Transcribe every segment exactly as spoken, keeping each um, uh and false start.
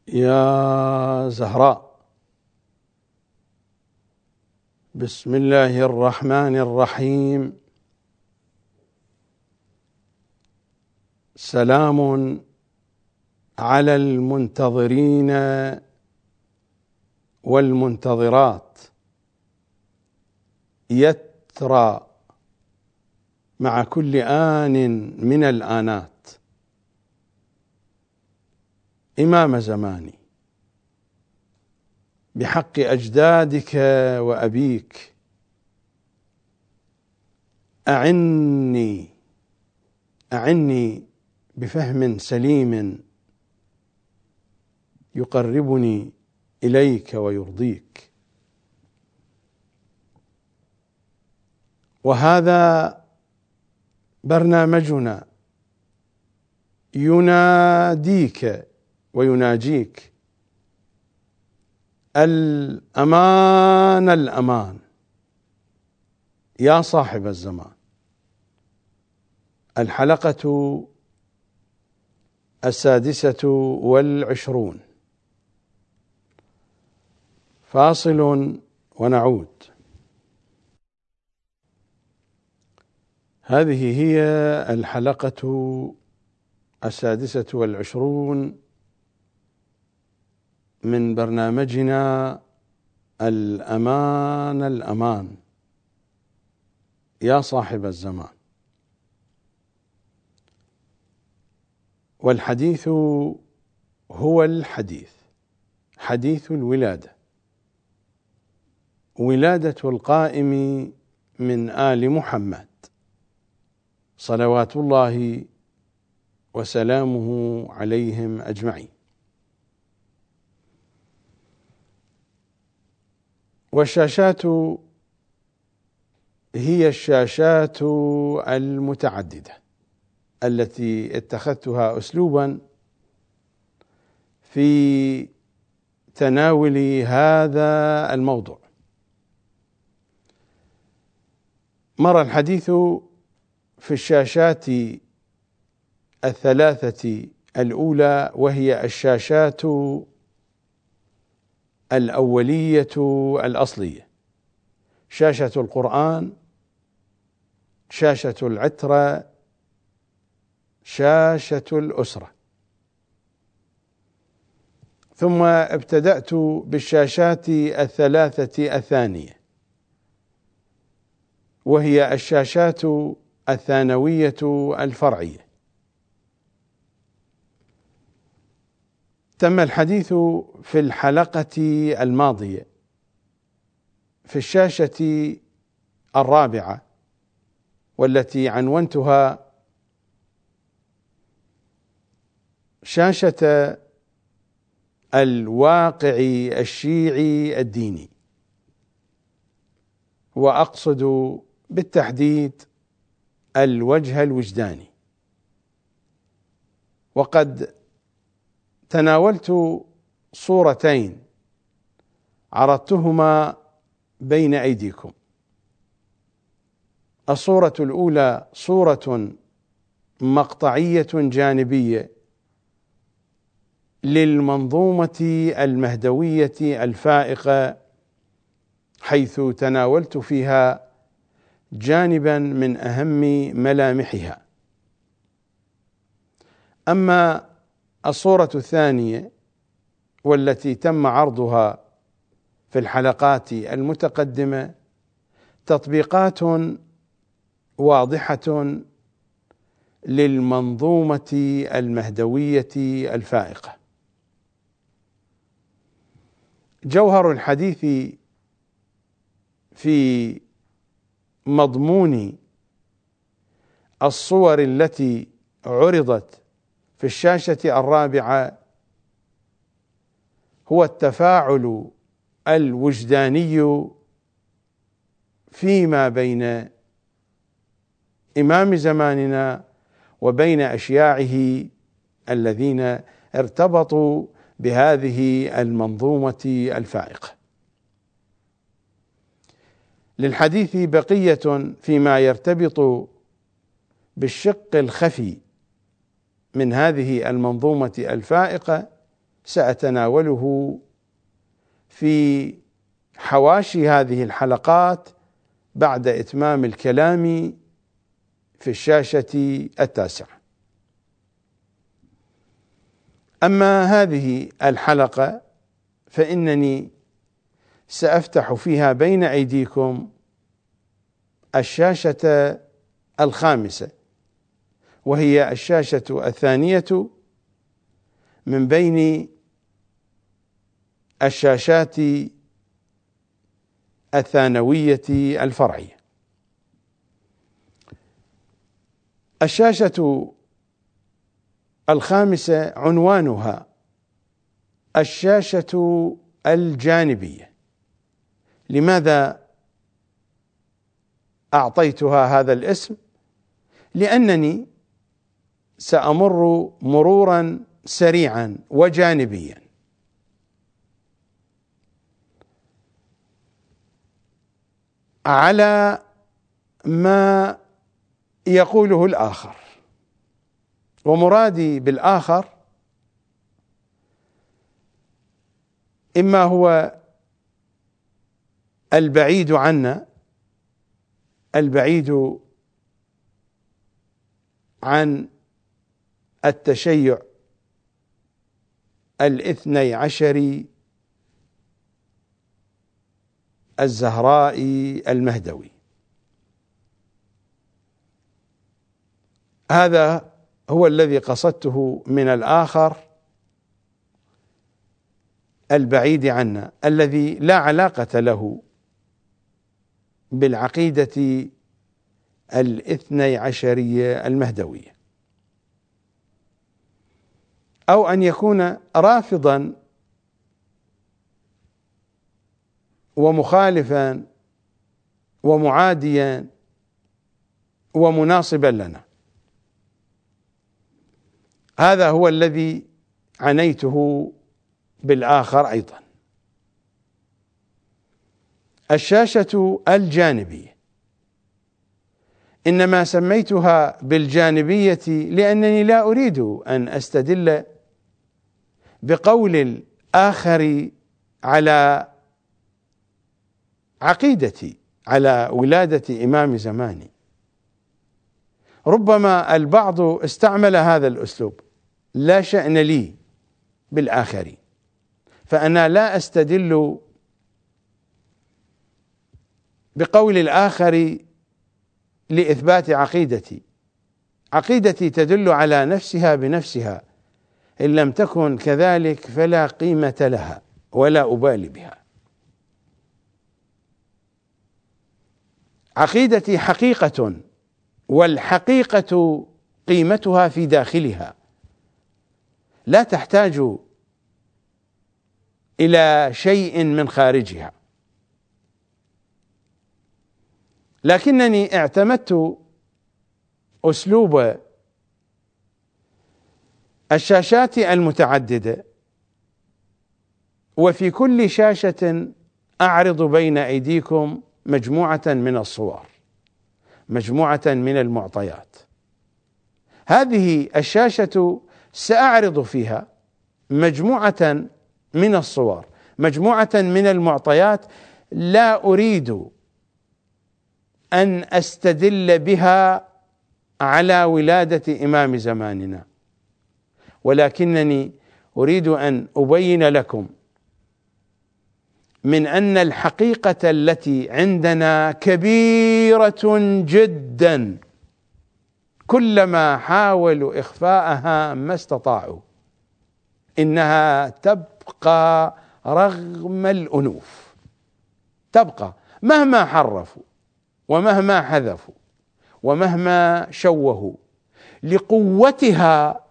يا زهراء، بسم الله الرحمن الرحيم. سلام على المنتظرين والمنتظرات، يترى مع كل آن من الآنات. إمام زماني، بحق أجدادك وأبيك أعني أعني بفهم سليم يقربني إليك ويرضيك. وهذا برنامجنا يناديك ويناجيك. الأمان الأمان يا صاحب الزمان. الحلقة السادسة والعشرون. فاصل ونعود. هذه هي الحلقة السادسة والعشرون من برنامجنا الأمان الأمان يا صاحب الزمان. والحديث هو الحديث، حديث الولادة، ولادة القائم من آل محمد صلوات الله وسلامه عليهم أجمعين. والشاشات هي الشاشات المتعددة التي اتخذتها أسلوبا في تناول هذا الموضوع. مر الحديث في الشاشات الثلاثة الأولى، وهي الشاشات الأولية الأصلية: شاشة القرآن، شاشة العترة، شاشة الأسرة. ثم ابتدأت بالشاشات الثلاثة الثانية، وهي الشاشات الثانوية الفرعية. تم الحديث في الحلقة الماضية في الشاشة الرابعة، والتي عنونتها شاشة الواقع الشيعي الديني، وأقصد بالتحديد الوجه الوجداني. وقد تناولت صورتين عرضتهما بين أيديكم. الصورة الأولى صورة مقطعية جانبية للمنظومة المهدوية الفائقة، حيث تناولت فيها جانبا من أهم ملامحها. أما الصورة الثانية، والتي تم عرضها في الحلقات المتقدمة، تطبيقات واضحة للمنظومة المهدوية الفائقة. جوهر الحديث في مضمون الصور التي عرضت في الشاشة الرابعة هو التفاعل الوجداني فيما بين إمام زماننا وبين أشياعه الذين ارتبطوا بهذه المنظومة الفائقة. للحديث بقية فيما يرتبط بالشق الخفي من هذه المنظومة الفائقة، سأتناوله في حواشي هذه الحلقات بعد إتمام الكلام في الشاشة التاسعة. أما هذه الحلقة فإنني سأفتح فيها بين أيديكم الشاشة الخامسة، وهي الشاشة الثانية من بين الشاشات الثانوية الفرعية. الشاشة الخامسة عنوانها الشاشة الجانبية. لماذا أعطيتها هذا الاسم؟ لأنني سأمر مرورا سريعا وجانبيا على ما يقوله الآخر، ومرادي بالآخر إما هو البعيد عنا، البعيد عن التشيع الاثني عشري الزهرائي المهدوي. هذا هو الذي قصدته من الآخر البعيد عنا، الذي لا علاقة له بالعقيدة الاثني عشرية المهدوية، أو أن يكون رافضا ومخالفا ومعاديا ومناصبا لنا. هذا هو الذي عنيته بالآخر أيضا. الشاشة الجانبية إنما سميتها بالجانبية لأنني لا أريد أن أستدل بقول الآخر على عقيدتي، على ولادة إمام زماني. ربما البعض استعمل هذا الأسلوب، لا شأن لي بالآخرين، فأنا لا أستدل بقول الآخر لإثبات عقيدتي. عقيدتي تدل على نفسها بنفسها، إن لم تكن كذلك فلا قيمة لها ولا أبالي بها. عقيدتي حقيقة، والحقيقة قيمتها في داخلها، لا تحتاج إلى شيء من خارجها. لكنني اعتمدت أسلوب الشاشات المتعددة، وفي كل شاشة أعرض بين أيديكم مجموعة من الصور، مجموعة من المعطيات. هذه الشاشة سأعرض فيها مجموعة من الصور، مجموعة من المعطيات، لا أريد أن أستدل بها على ولادة إمام زماننا، ولكنني أريد أن أبين لكم من أن الحقيقة التي عندنا كبيرة جدا، كلما حاولوا إخفاءها ما استطاعوا، إنها تبقى رغم الأنوف، تبقى مهما حرفوا ومهما حذفوا ومهما شوهوا، لقوتها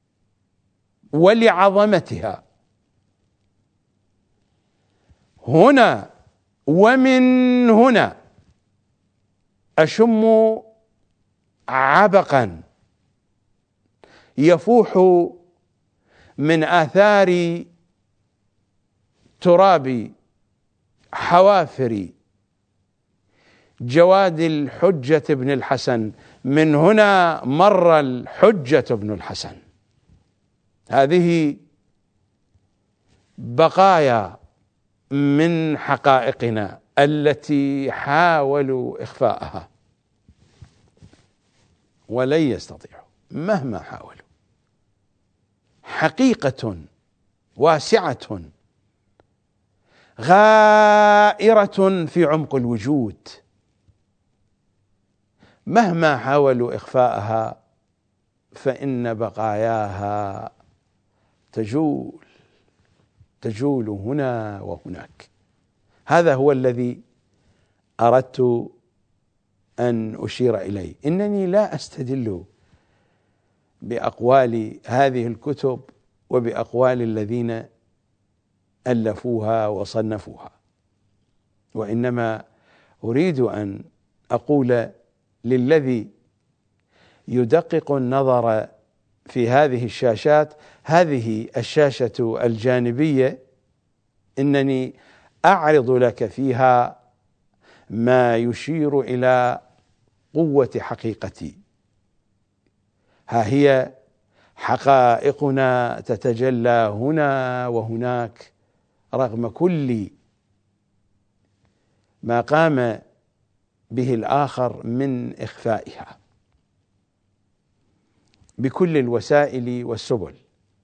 ولعظمتها. هنا ومن هنا أشم عبقا يفوح من آثار تراب حوافر جواد الحجة بن الحسن. من هنا مر الحجة بن الحسن. هذه بقايا من حقائقنا التي حاولوا إخفاءها ولن يستطيعوا مهما حاولوا. حقيقة واسعة غائرة في عمق الوجود، مهما حاولوا إخفاءها فإن بقاياها تجول تجول هنا وهناك. هذا هو الذي أردت أن أشير إليه. إنني لا أستدل بأقوال هذه الكتب وبأقوال الذين ألفوها وصنفوها، وإنما أريد أن أقول للذي يدقق النظر في هذه الشاشات، هذه الشاشة الجانبية إنني أعرض لك فيها ما يشير إلى قوة حقيقتي. ها هي حقائقنا تتجلى هنا وهناك رغم كل ما قام به الآخر من إخفائها بكل الوسائل والسبل.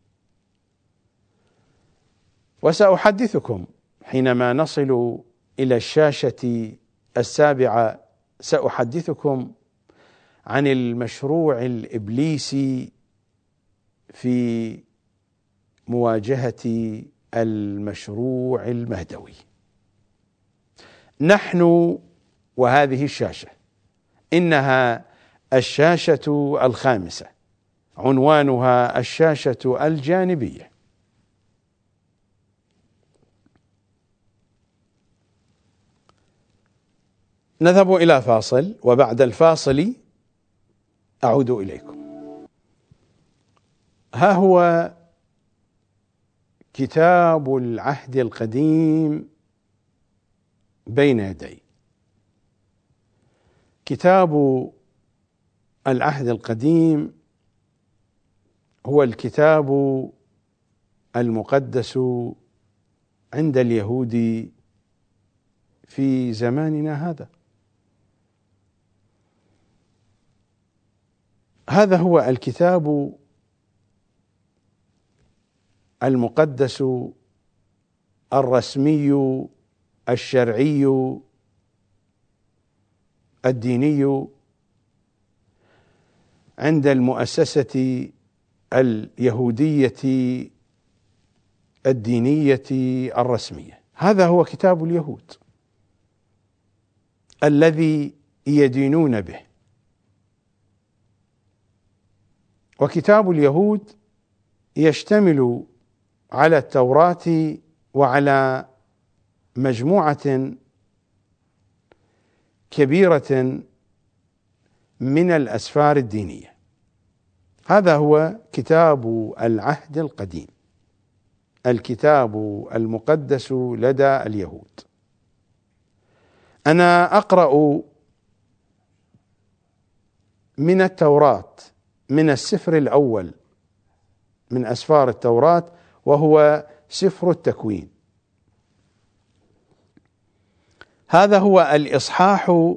وسأحدثكم حينما نصل إلى الشاشة السابعة، سأحدثكم عن المشروع الإبليسي في مواجهة المشروع المهدوي. نحن وهذه الشاشة إنها الشاشة الخامسة، عنوانها الشاشة الجانبية. نذهب إلى فاصل، وبعد الفاصل أعود إليكم. ها هو كتاب العهد القديم بين يدي. كتاب العهد القديم هو الكتاب المقدس عند اليهود في زماننا هذا. هذا هو الكتاب المقدس الرسمي الشرعي الديني عند المؤسسة اليهودية الدينية الرسمية. هذا هو كتاب اليهود الذي يدينون به. وكتاب اليهود يشتمل على التوراة وعلى مجموعة كبيرة من الأسفار الدينية. هذا هو كتاب العهد القديم، الكتاب المقدس لدى اليهود. أنا أقرأ من التوراة، من السفر الأول من أسفار التوراة، وهو سفر التكوين. هذا هو الإصحاح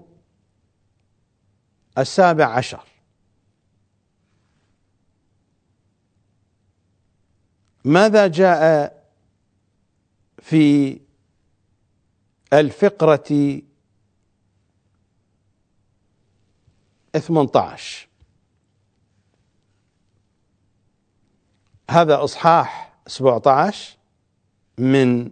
السابع عشر. ماذا جاء في الفقرة ثمانية عشر؟ هذا إصحاح سبعة عشر من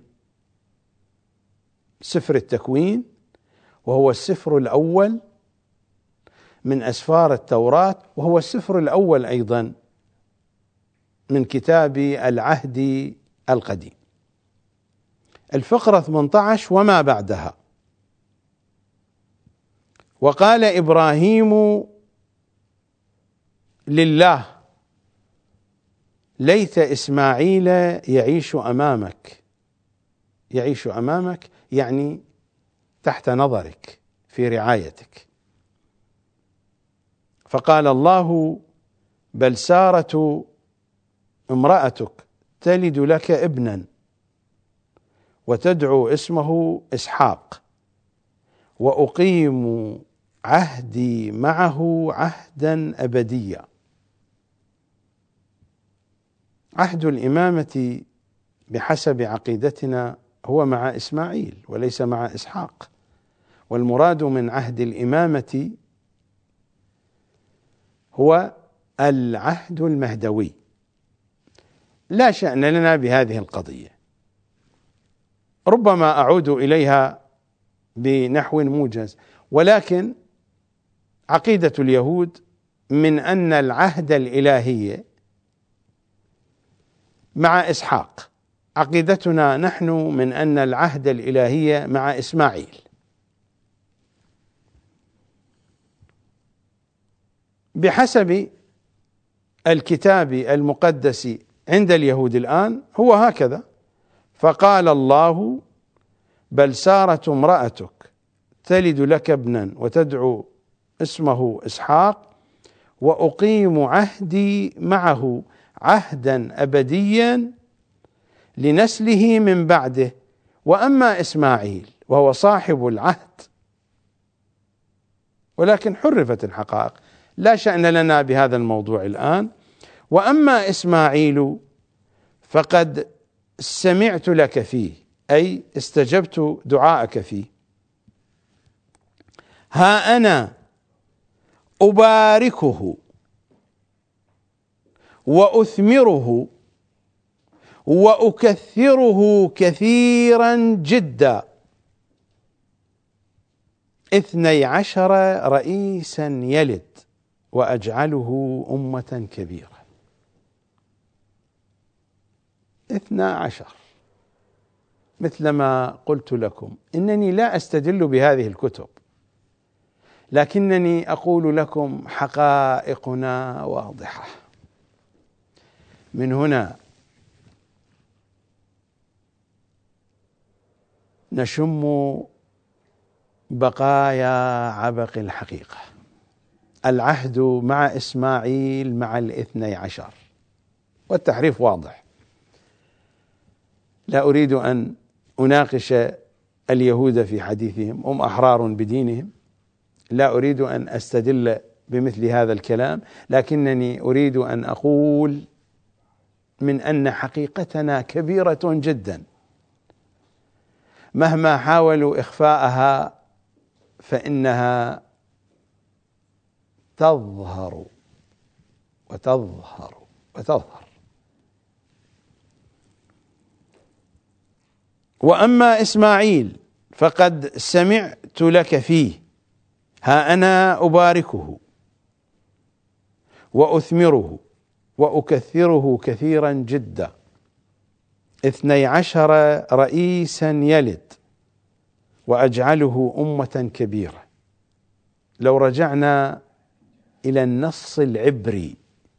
سفر التكوين، وهو السفر الأول من أسفار التوراة، وهو السفر الأول أيضا من كتاب العهد القديم. الفقرة ثمانية عشر وما بعدها: وقال إبراهيم لله ليت إسماعيل يعيش أمامك. يعيش أمامك يعني تحت نظرك في رعايتك. فقال الله: بل سارة امرأتك تلد لك ابنا وتدعو اسمه إسحاق، وأقيم عهدي معه عهدا أبديا. عهد الإمامة بحسب عقيدتنا هو مع إسماعيل وليس مع إسحاق، والمراد من عهد الإمامة هو العهد المهدوي. لا شأن لنا بهذه القضية، ربما أعود إليها بنحو موجز، ولكن عقيدة اليهود من أن العهد الإلهي مع إسحاق، عقيدتنا نحن من أن العهد الإلهي مع إسماعيل. بحسب الكتاب المقدس عند اليهود الآن هو هكذا: فقال الله: بل سارت امرأتك تلد لك ابنا وتدعو اسمه إسحاق، وأقيم عهدي معه عهدا أبديا لنسله من بعده، وأما إسماعيل وهو صاحب العهد. ولكن حرفت الحقائق، لا شأن لنا بهذا الموضوع الآن. وأما إسماعيل فقد سمعت لك فيه، أي استجبت دعاءك فيه. ها أنا أباركه وأثمره وأكثره كثيرا جدا، اثني عشر رئيسا يلد وأجعله أمة كبيرة. اثنى عشر، مثلما قلت لكم إنني لا أستدل بهذه الكتب، لكنني أقول لكم حقائقنا واضحة. من هنا نشم بقايا عبق الحقيقة. العهد مع إسماعيل مع الاثني عشر، والتحريف واضح. لا أريد أن أناقش اليهود في حديثهم، هم أحرار بدينهم، لا أريد أن أستدل بمثل هذا الكلام، لكنني أريد أن أقول من أن حقيقتنا كبيرة جدا، مهما حاولوا إخفاءها فإنها تظهر وتظهر وتظهر. وأما إسماعيل فقد سمعت لك فيه، ها أنا أباركه وأثمره وأكثره كثيرا جدا، اثني عشر رئيسا يلد وأجعله أمة كبيرة. لو رجعنا إلى النص العبري،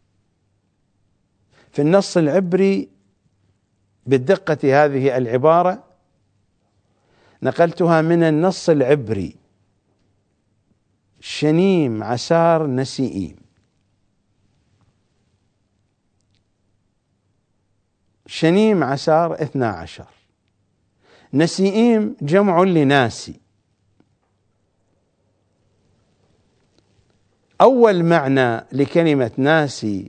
في النص العبري بالدقة هذه العبارة نقلتها من النص العبري: شنيم عسار نسيئيم. شنيم عسار اثنا عشر، نسيئيم جمع لناسي. أول معنى لكلمة ناسي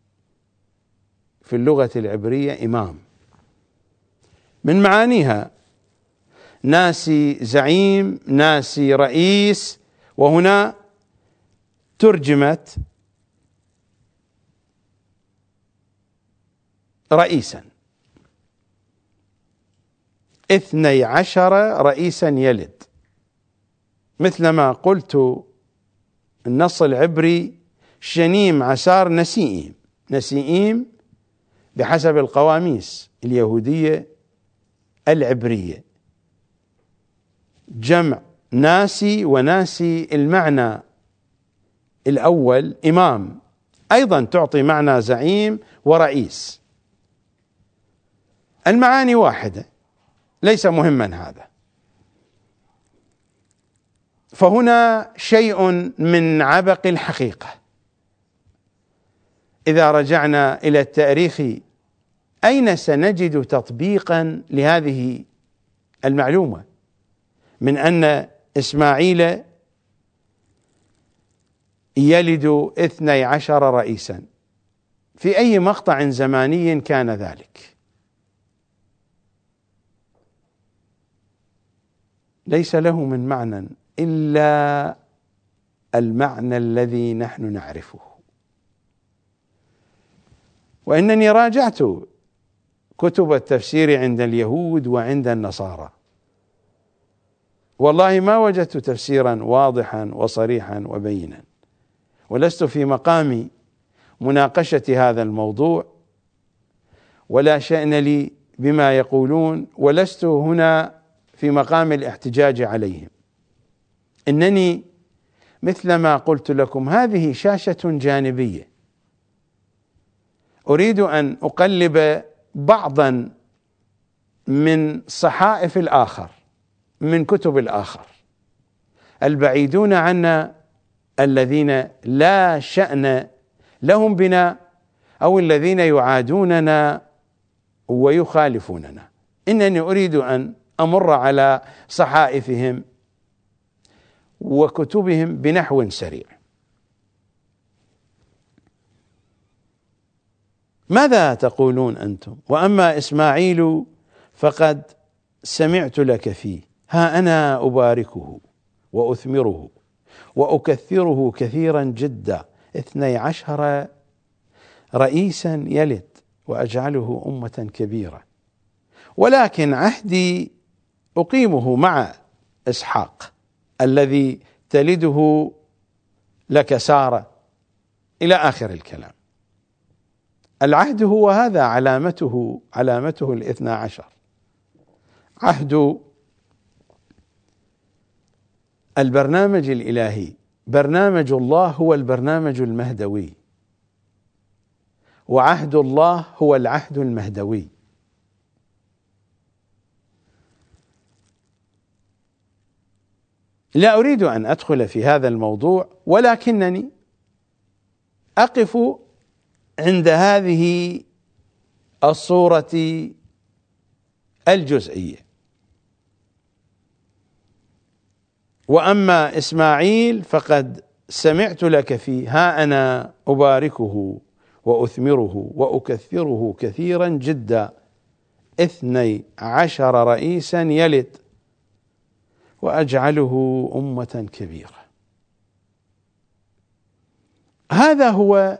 في اللغة العبرية إمام، من معانيها ناسي زعيم، ناسي رئيس، وهنا ترجمت رئيسا. اثني عشر رئيسا يلد، مثلما قلت النص العبري: شنيم عسار نسيئيم. نسيئيم بحسب القواميس اليهودية العبرية جمع ناسي، وناسي المعنى الأول إمام، أيضا تعطي معنى زعيم ورئيس، المعاني واحدة، ليس مهما هذا. فهنا شيء من عبق الحقيقة. إذا رجعنا إلى التاريخ، أين سنجد تطبيقا لهذه المعلومة من أن إسماعيل يلد اثني عشر رئيسا في أي مقطع زماني كان ذلك، ليس له من معنى إلا المعنى الذي نحن نعرفه. وإنني راجعت كتب التفسير عند اليهود وعند النصارى، والله ما وجدت تفسيرا واضحا وصريحا وبينا، ولست في مقام مناقشة هذا الموضوع، ولا شأن لي بما يقولون، ولست هنا في مقام الاحتجاج عليهم. إنني مثلما قلت لكم هذه شاشة جانبية، أريد أن أقلب بعضا من صحائف الآخر، من كتب الآخر البعيدون عنا، الذين لا شأن لهم بنا أو الذين يعادوننا ويخالفوننا. إنني أريد أن أمر على صحائفهم وكتبهم بنحو سريع. ماذا تقولون أنتم؟ وأما إسماعيل فقد سمعت لك فيه، ها أنا أباركه وأثمره وأكثره كثيرا جدا، اثني عشر رئيسا يلد وأجعله أمة كبيرة، ولكن عهدي أقيمه مع إسحاق الذي تلده لك سارة، إلى آخر الكلام. العهد هو هذا، علامته علامته الاثنى عشر، عهد البرنامج الإلهي. برنامج الله هو البرنامج المهدوي، وعهد الله هو العهد المهدوي. لا أريد أن أدخل في هذا الموضوع، ولكنني أقف عند هذه الصورة الجزئية. وأما إسماعيل فقد سمعت لك فيه، ها أنا أباركه وأثمره وأكثره كثيرا جدا، اثني عشر رئيسا يلد وأجعله أمة كبيرة. هذا هو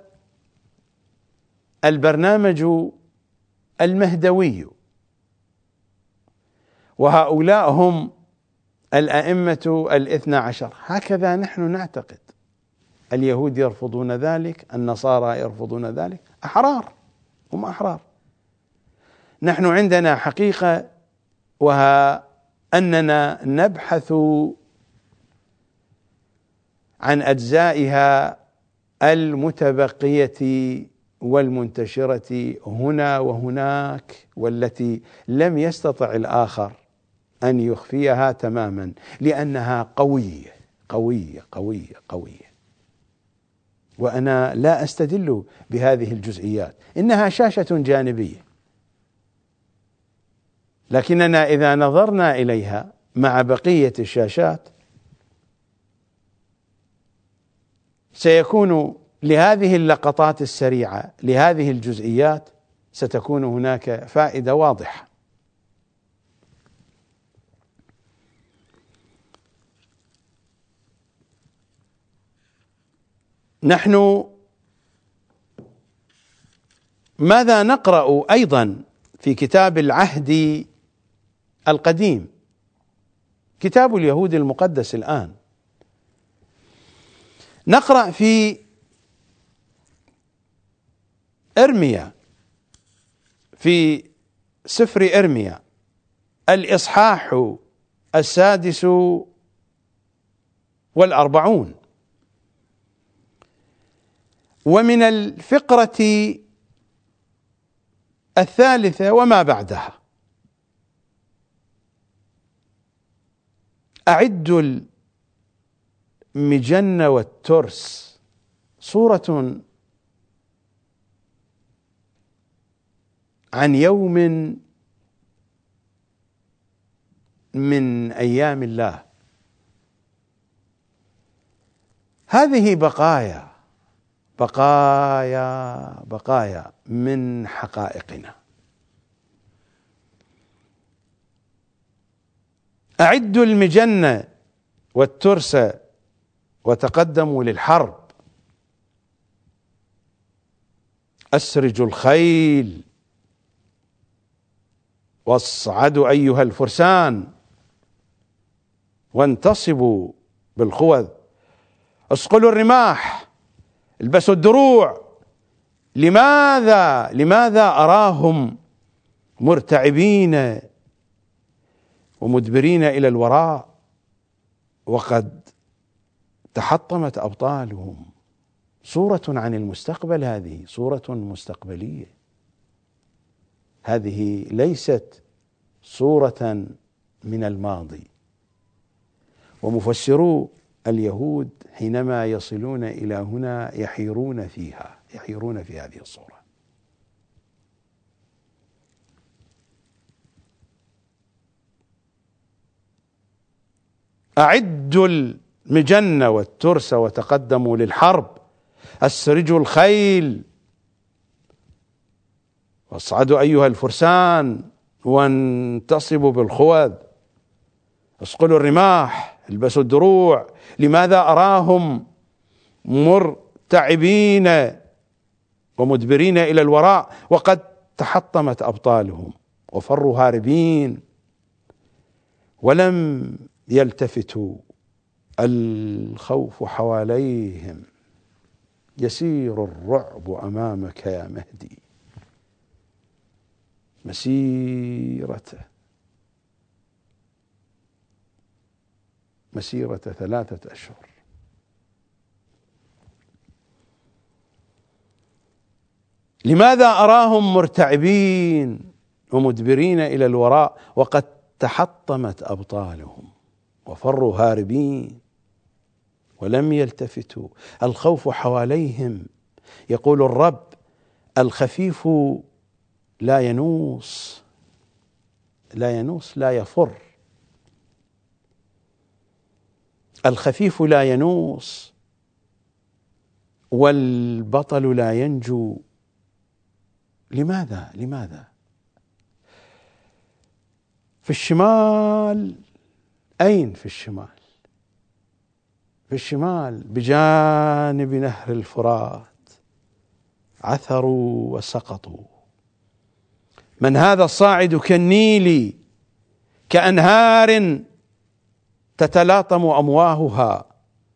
البرنامج المهدوي، وهؤلاء هم الأئمة الاثنى عشر، هكذا نحن نعتقد. اليهود يرفضون ذلك، النصارى يرفضون ذلك، أحرار، هم أحرار. نحن عندنا حقيقة، وها أننا نبحث عن أجزائها المتبقية والمنتشرة هنا وهناك، والتي لم يستطع الآخر أن يخفيها تماما، لأنها قوية قوية قوية قوية. وأنا لا أستدل بهذه الجزئيات، إنها شاشة جانبية، لكننا إذا نظرنا إليها مع بقية الشاشات سيكون لهذه اللقطات السريعة، لهذه الجزئيات، ستكون هناك فائدة واضحة. نحن ماذا نقرأ أيضا في كتاب العهد القديم، كتاب اليهود المقدس الآن؟ نقرأ في إرميا، في سفر إرميا الإصحاح السادس والأربعون، ومن الفقرة الثالثة وما بعدها: أعدوا المجن والترس، صورة عن يوم من أيام الله. هذه بقايا بقايا بقايا من حقائقنا. أعدوا المجن والترس وتقدموا للحرب، أسرجوا الخيل واصعدوا أيها الفرسان وانتصبوا بالخوذ، اصقلوا الرماح، البسوا الدروع. لماذا لماذا أراهم مرتعبين ومدبرين إلى الوراء وقد تحطمت أبطالهم؟ صورة عن المستقبل، هذه صورة مستقبلية، هذه ليست صورة من الماضي. ومفسرو اليهود حينما يصلون إلى هنا يحيرون فيها يحيرون في هذه الصورة. أعدوا المجن والترس وتقدموا للحرب، أسرجوا الخيل واصعدوا أيها الفرسان وانتصبوا بالخوذ، اصقلوا الرماح، البسوا الدروع. لماذا أراهم مرتعبين ومدبرين إلى الوراء وقد تحطمت أبطالهم وفروا هاربين ولم يلتفتوا، الخوف حواليهم، يسير الرعب أمامك يا مهدي مسيرته مسيرة ثلاثة أشهر. لماذا أراهم مرتعبين ومدبرين إلى الوراء وقد تحطمت أبطالهم وفروا هاربين ولم يلتفتوا، الخوف حواليهم. يقول الرب: الخفيف لا ينوص لا ينوص لا يفر، الخفيف لا ينوص والبطل لا ينجو. لماذا لماذا في الشمال؟ أين في الشمال؟ في الشمال بجانب نهر الفرات عثروا وسقطوا. من هذا الصاعد كالنيل كأنهار تتلاطم أمواهها،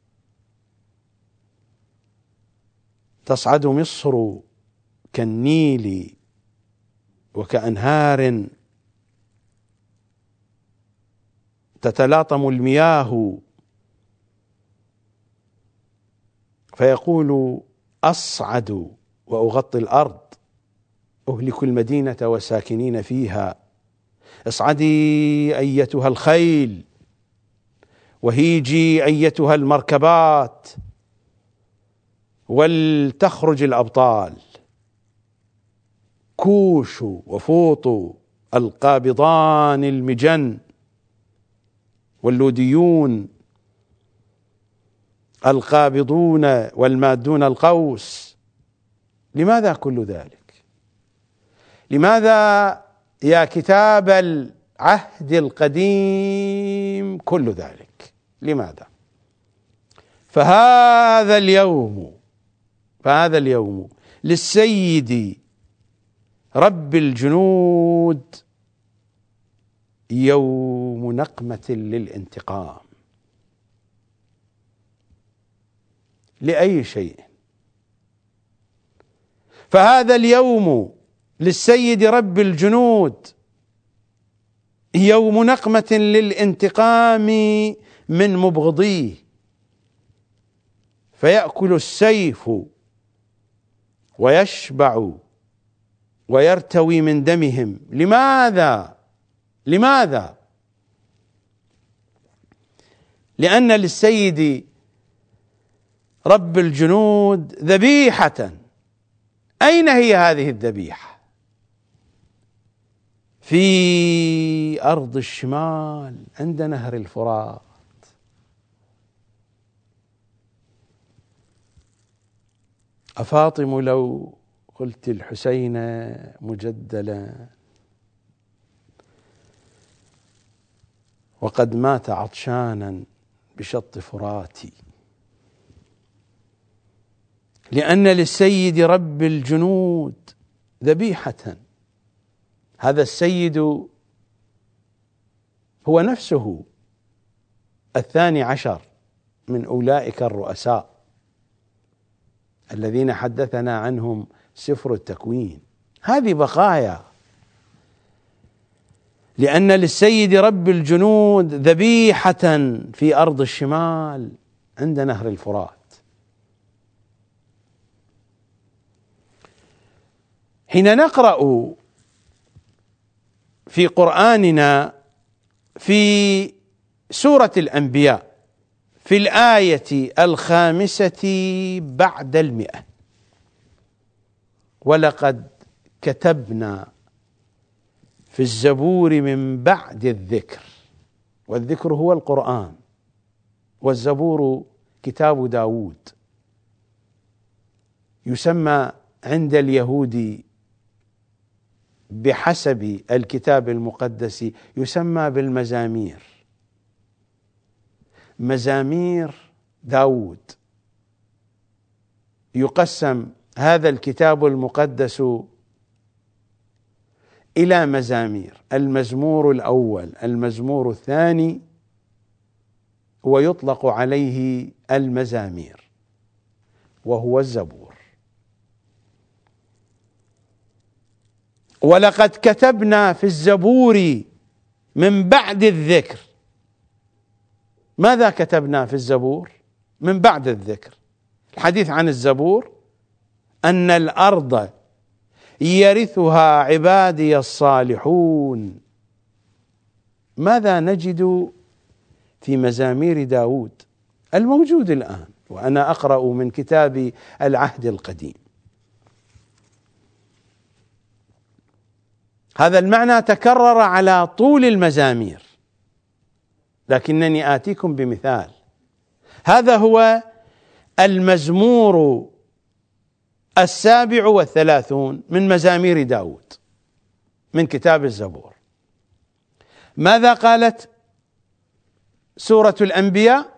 تصعد مصر كالنيل وكأنهار تتلاطم المياه. فيقول: أصعد وأغطي الأرض، أهلك المدينة وساكنين فيها. اصعدي أيتها الخيل وهيجي أيتها المركبات، ولتخرج الأبطال. كوش وفوط القابضان المجن، واللوديون القابضون والمادون القوس. لماذا كل ذلك؟ لماذا يا كتاب العهد القديم كل ذلك؟ لماذا؟ فهذا اليوم فهذا اليوم للسيد رب الجنود يوم نقمة للانتقام. لأي شيء؟ فهذا اليوم للسيد رب الجنود يوم نقمة للانتقام من مبغضيه، فيأكل السيف ويشبع ويرتوي من دمهم. لماذا؟ لماذا؟ لأن للسيد رب الجنود ذبيحة. أين هي هذه الذبيحة؟ في في أرض الشمال عند نهر الفرات. أفاطم لو قلت الحسين مجدلا وقد مات عطشانا بشط فراتي، لأن للسيد رب الجنود ذبيحة. هذا السيد هو نفسه الثاني عشر من أولئك الرؤساء الذين حدثنا عنهم سفر التكوين. هذه بقايا، لأن للسيد رب الجنود ذبيحة في أرض الشمال عند نهر الفرات. حين نقرأ في قرآننا في سورة الأنبياء في الآية الخامسة بعد المئة: ولقد كتبنا في الزبور من بعد الذكر، والذكر هو القرآن، والزبور كتاب داود، يسمى عند اليهود بحسب الكتاب المقدس يسمى بالمزامير، مزامير داود. يقسم هذا الكتاب المقدس إلى مزامير: المزمور الأول، المزمور الثاني، ويطلق عليه المزامير، وهو الزبور. ولقد كتبنا في الزبور من بعد الذكر. ماذا كتبنا في الزبور من بعد الذكر؟ الحديث عن الزبور أن الأرض يرثها عبادي الصالحون. ماذا نجد في مزامير داود الموجود الآن وأنا أقرأ من كتاب العهد القديم؟ هذا المعنى تكرر على طول المزامير، لكنني آتيكم بمثال. هذا هو المزمور السابع والثلاثون من مزامير داود من كتاب الزبور. ماذا قالت سورة الأنبياء؟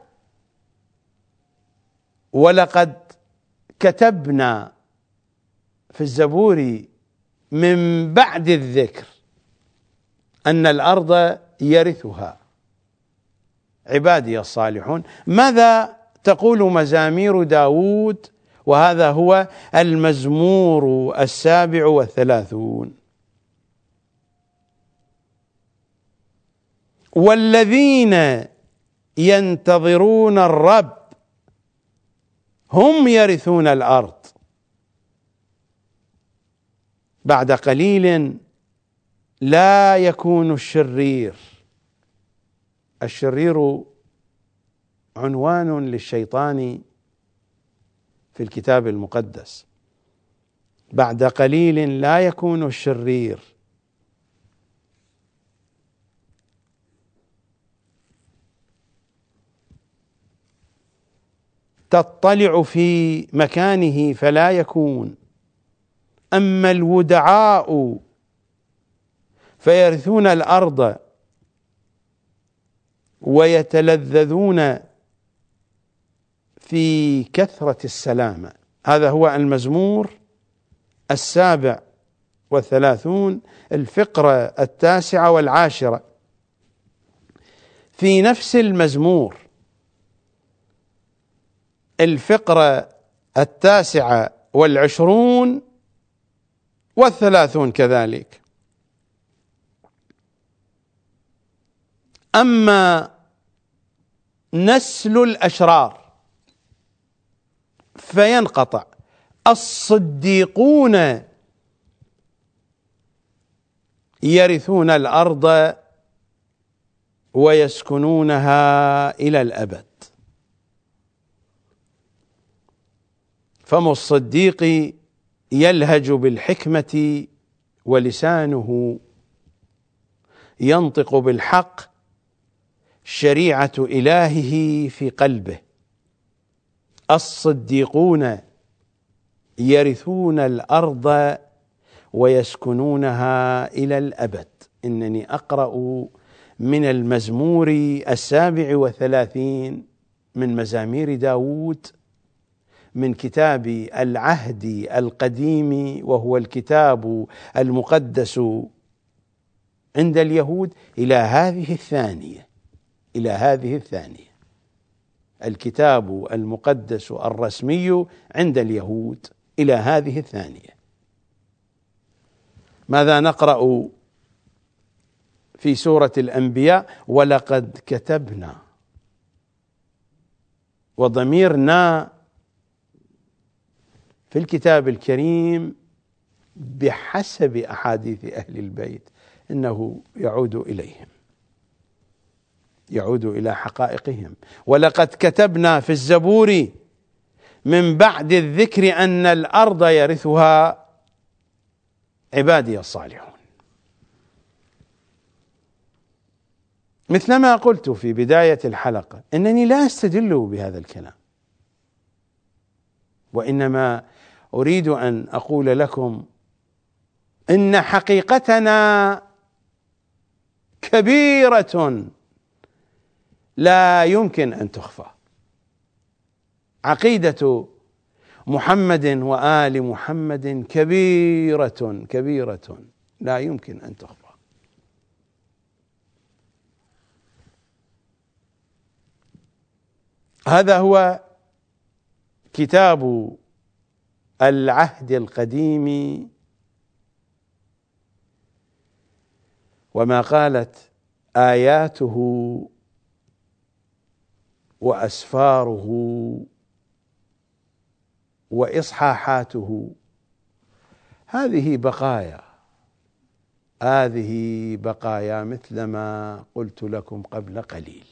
ولقد كتبنا في الزبور من بعد الذكر أن الأرض يرثها عبادي الصالحون. ماذا تقول مزامير داود؟ وهذا هو المزمور السابع والثلاثون: والذين ينتظرون الرب هم يرثون الأرض بعد قليل لا يكون الشرير. الشرير عنوان للشيطان في الكتاب المقدس. بعد قليل لا يكون الشرير. تطلع في مكانه فلا يكون. أما الودعاء فيرثون الأرض ويتلذذون في كثرة السلامة. هذا هو المزمور السابع والثلاثون، الفقرة التاسعة والعاشرة. في نفس المزمور الفقرة التاسعة والعشرون والثلاثون كذلك: أما نسل الأشرار فينقطع، الصديقون يرثون الأرض ويسكنونها إلى الأبد. فم الصديق يلهج بالحكمة ولسانه ينطق بالحق شريعة إلهه في قلبه. الصديقون يرثون الأرض ويسكنونها إلى الأبد. إنني أقرأ من المزمور السابع وثلاثين من مزامير داود من كتاب العهد القديم، وهو الكتاب المقدس عند اليهود، إلى هذه الثانية إلى هذه الثانية الكتاب المقدس الرسمي عند اليهود إلى هذه الثانية. ماذا نقرأ في سورة الأنبياء؟ ولقد كتبنا، وضميرنا في الكتاب الكريم بحسب أحاديث أهل البيت إنه يعود إليهم، يعود إلى حقائقهم. ولقد كتبنا في الزبور من بعد الذكر أن الأرض يرثها عبادي الصالحون. مثلما قلت في بداية الحلقة إنني لا أستدل بهذا الكلام، وإنما أريد أن أقول لكم إن حقيقتنا كبيرة لا يمكن أن تخفى. عقيدة محمد وآل محمد كبيرة كبيرة لا يمكن أن تخفى. هذا هو كتاب العهد القديم، وما قالت آياته وأسفاره وإصحاحاته. هذه بقايا هذه بقايا مثلما قلت لكم قبل قليل،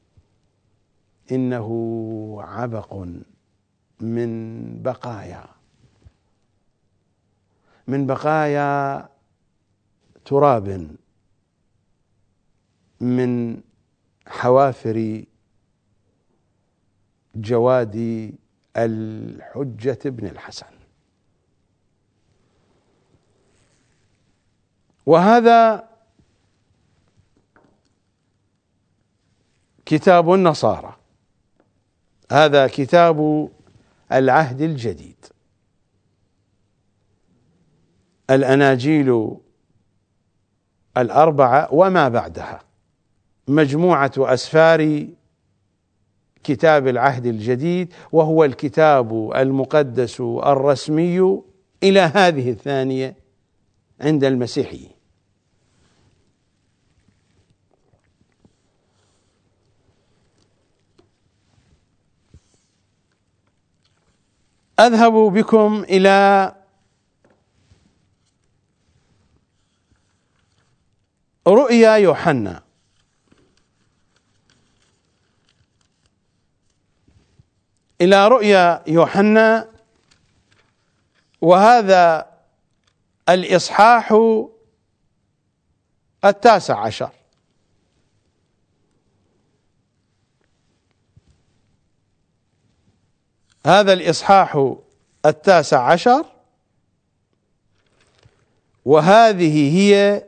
إنه عبق من بقايا من بقايا تراب من حوافر جواد الحجة بن الحسن. وهذا كتاب النصارى، هذا كتاب العهد الجديد، الأناجيل الأربعة وما بعدها، مجموعة أسفار كتاب العهد الجديد، وهو الكتاب المقدس الرسمي إلى هذه الثانية عند المسيحيين. أذهب بكم إلى رؤيا يوحنا، إلى رؤيا يوحنا، وهذا الإصحاح التاسع عشر. هذا الإصحاح التاسع عشر، وهذه هي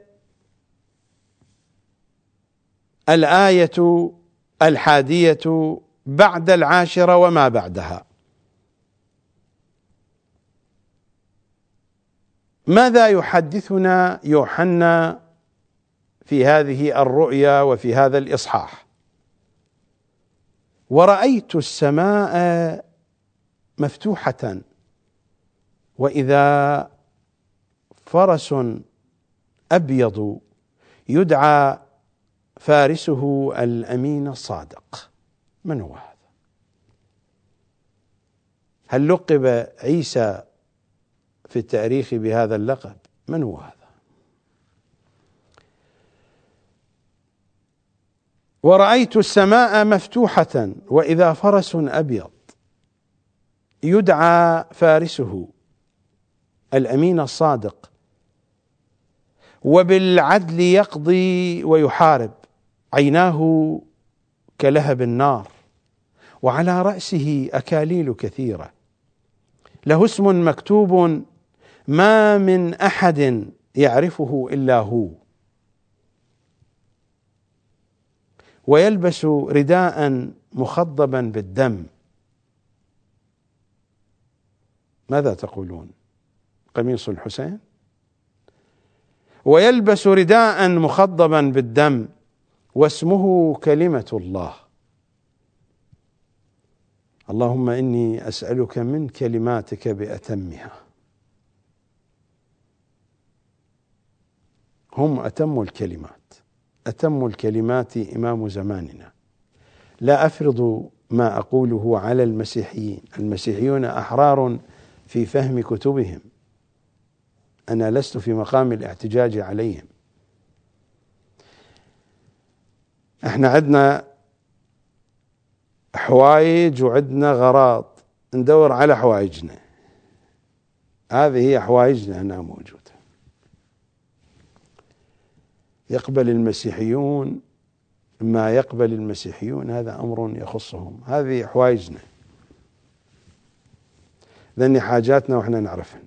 الآية الحادية بعد العاشرة وما بعدها. ماذا يحدثنا يوحنا في هذه الرؤيا وفي هذا الإصحاح؟ ورأيت السماء مفتوحة وإذا فرس أبيض يدعى فارسه الأمين الصادق. من هو هذا؟ هل لقب عيسى في التاريخ بهذا اللقب؟ من هو هذا؟ ورأيت السماء مفتوحة وإذا فرس أبيض يدعى فارسه الأمين الصادق، وبالعدل يقضي ويحارب، عيناه كلهب النار، وعلى رأسه أكاليل كثيرة، له اسم مكتوب ما من أحد يعرفه إلا هو، ويلبس رداء مخضبا بالدم. ماذا تقولون؟ قميص الحسين؟ ويلبس رداء مخضبا بالدم، واسمه كلمة الله. اللهم إني أسألك من كلماتك بأتمها. هم أتم الكلمات، أتم الكلمات إمام زماننا. لا أفرض ما أقوله على المسيحيين، المسيحيون أحرار في فهم كتبهم، أنا لست في مقام الاحتجاج عليهم. احنا عندنا حوايج وعندنا غراض، ندور على حوايجنا، هذه هي حوايجنا هنا موجودة. يقبل المسيحيون ما يقبل المسيحيون، هذا أمر يخصهم، هذه حوايجنا، ذني حاجاتنا وإحنا نعرفها.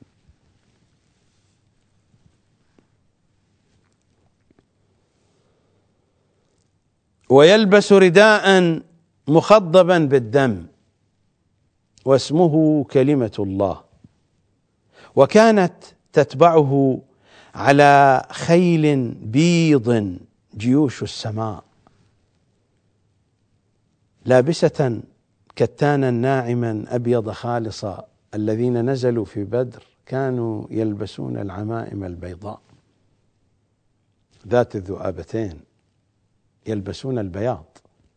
ويلبس رداء مخضبا بالدم، واسمه كلمة الله، وكانت تتبعه على خيل بيض جيوش السماء، لابسة كتانا ناعما أبيض خالصا. الذين نزلوا في بدر كانوا يلبسون العمائم البيضاء ذات الذؤابتين، يلبسون البياض،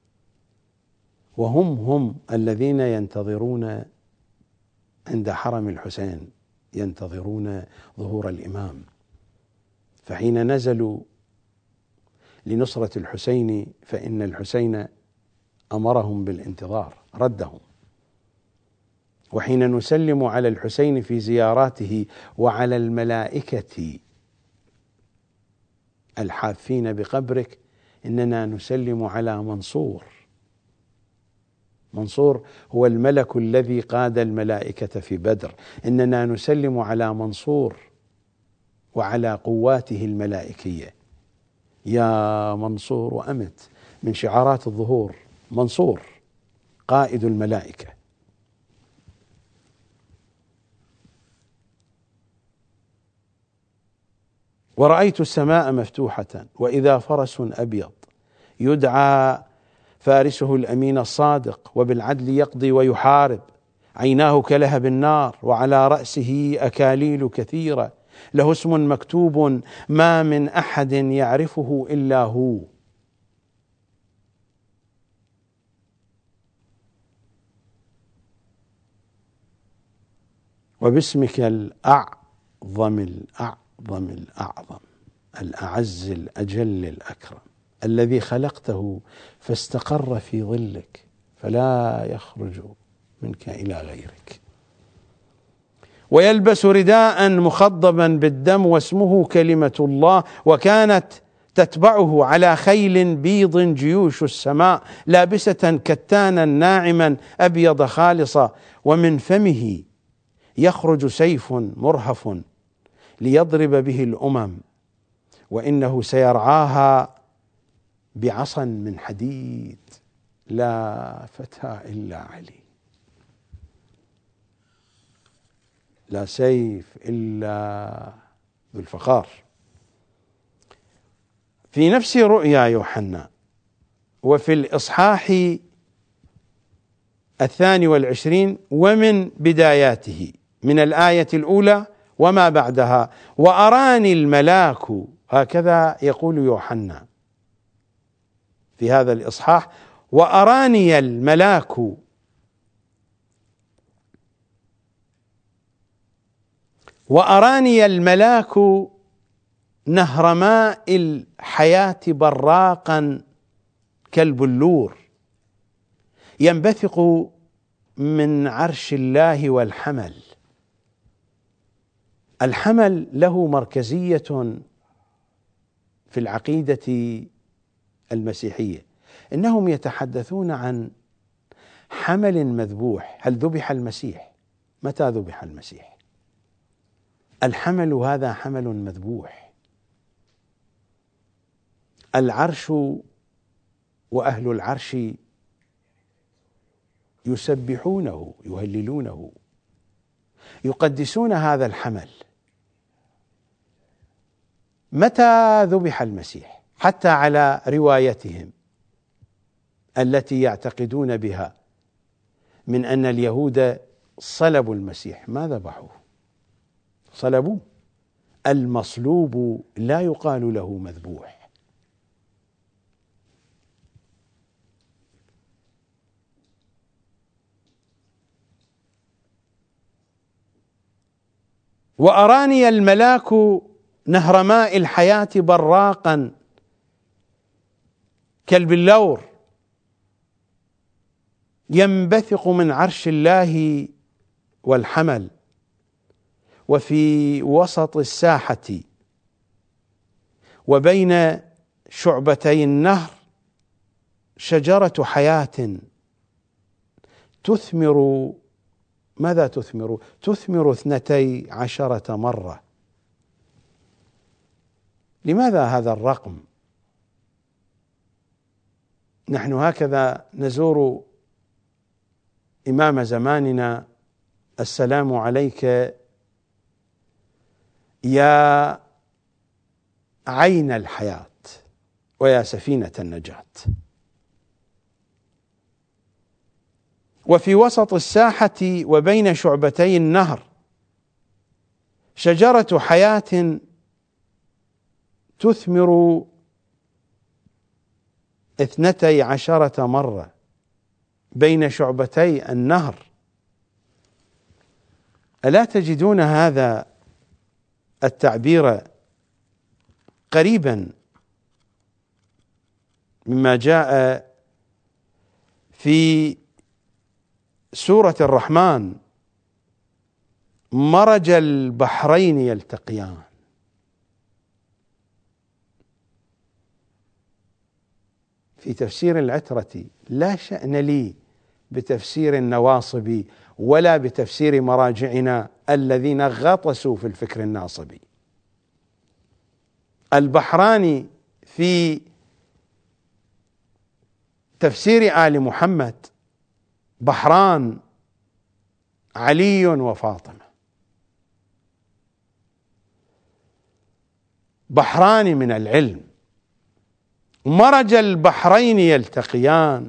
وهم هم الذين ينتظرون عند حرم الحسين، ينتظرون ظهور الإمام. فحين نزلوا لنصرة الحسين فإن الحسين أمرهم بالانتظار، ردهم. وحين نسلم على الحسين في زياراته وعلى الملائكة الحافين بقبرك، إننا نسلم على منصور. منصور هو الملك الذي قاد الملائكة في بدر. إننا نسلم على منصور وعلى قواته الملائكية. يا منصور وأمت، من شعارات الظهور منصور قائد الملائكة. ورأيت السماء مفتوحة وإذا فرس أبيض يدعى فارسه الأمين الصادق، وبالعدل يقضي ويحارب، عيناه كلهب النار، وعلى رأسه أكاليل كثيرة، له اسم مكتوب ما من أحد يعرفه إلا هو. وباسمك الأعظم الأعظم الأعظم الأعز الأجل الأكرم، الذي خلقته فاستقر في ظلك فلا يخرج منك إلى غيرك. ويلبس رداء مخضبا بالدم، واسمه كلمة الله، وكانت تتبعه على خيل بيض جيوش السماء، لابسة كتانا ناعما أبيض خالصا، ومن فمه يخرج سيف مرهف ليضرب به الأمم، وإنه سيرعاها بعصا من حديد، لا فتى إلا علي، لا سيف إلا ذو الفقار. في نفس رؤيا يوحنا وفي الإصحاح الثاني والعشرين ومن بداياته من الآية الأولى وما بعدها: وأراني الملاك، هكذا يقول يوحنا في هذا الإصحاح: وأراني الملاك وأراني الملاك نهر ماء الحياة براقا كالبلور، ينبثق من عرش الله والحمل. الحمل له مركزية في العقيدة المسيحية، إنهم يتحدثون عن حمل مذبوح. هل ذبح المسيح؟ متى ذبح المسيح؟ الحمل هذا حمل مذبوح. العرش وأهل العرش يسبحونه يهللونه، يقدسون هذا الحمل. متى ذبح المسيح؟ حتى على روايتهم التي يعتقدون بها من أن اليهود صلبوا المسيح، ما ذبحوه، صلبوه. المصلوب لا يقال له مذبوح. وأراني الملاك نهر ماء الحياة براقا كالبلور ينبثق من عرش الله والحمل، وفي وسط الساحة وبين شعبتي النهر شجرة حياة تثمر. ماذا تثمر؟ تثمر اثنتي عشرة مرة. لماذا هذا الرقم؟ نحن هكذا نزور إمام زماننا: السلام عليك يا عين الحياة ويا سفينة النجاة. وفي وسط الساحة وبين شعبتي النهر شجرة حياة تثمر اثنتي عشرة مرة بين شعبتي النهر. ألا تجدون هذا التعبير قريبا مما جاء في سورة الرحمن: مرج البحرين يلتقيان. في تفسير العترة: لا شأن لي بتفسير النواصب ولا بتفسير مراجعنا الذين غطسوا في الفكر الناصبي. البحران في تفسير آل محمد بحران علي وفاطمة، بحران من العلم. مرج البحرين يلتقيان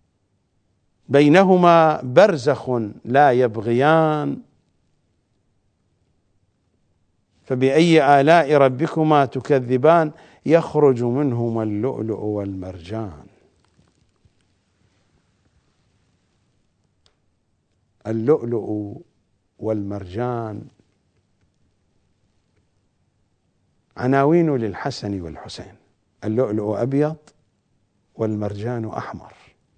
بينهما برزخ لا يبغيان، فبأي آلاء ربكما تكذبان يخرج منهما اللؤلؤ والمرجان. اللؤلؤ والمرجان عناوين للحسن والحسين: اللؤلؤ أبيض والمرجان أحمر.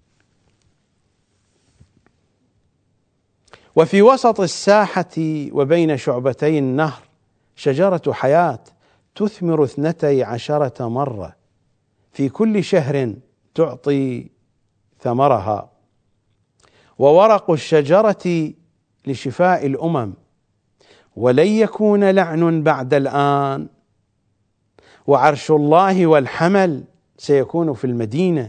وفي وسط الساحة وبين شعبتي النهر شجرة حياة تثمر اثنتي عشرة مرة في كل شهر تعطي ثمرها. وورق الشجرة لشفاء الأمم، ولن يكون لعن بعد الآن. وعرش الله والحمل سيكون في المدينة،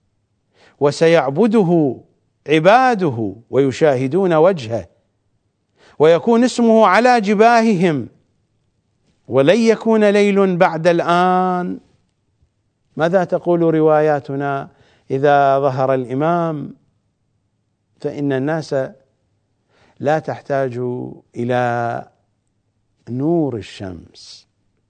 وسيعبده عباده ويشاهدون وجهه، ويكون اسمه على جباههم، ولن يكون ليل بعد الآن. ماذا تقول رواياتنا إذا ظهر الإمام؟ فإن الناس لا تحتاج إلى نور الشمس،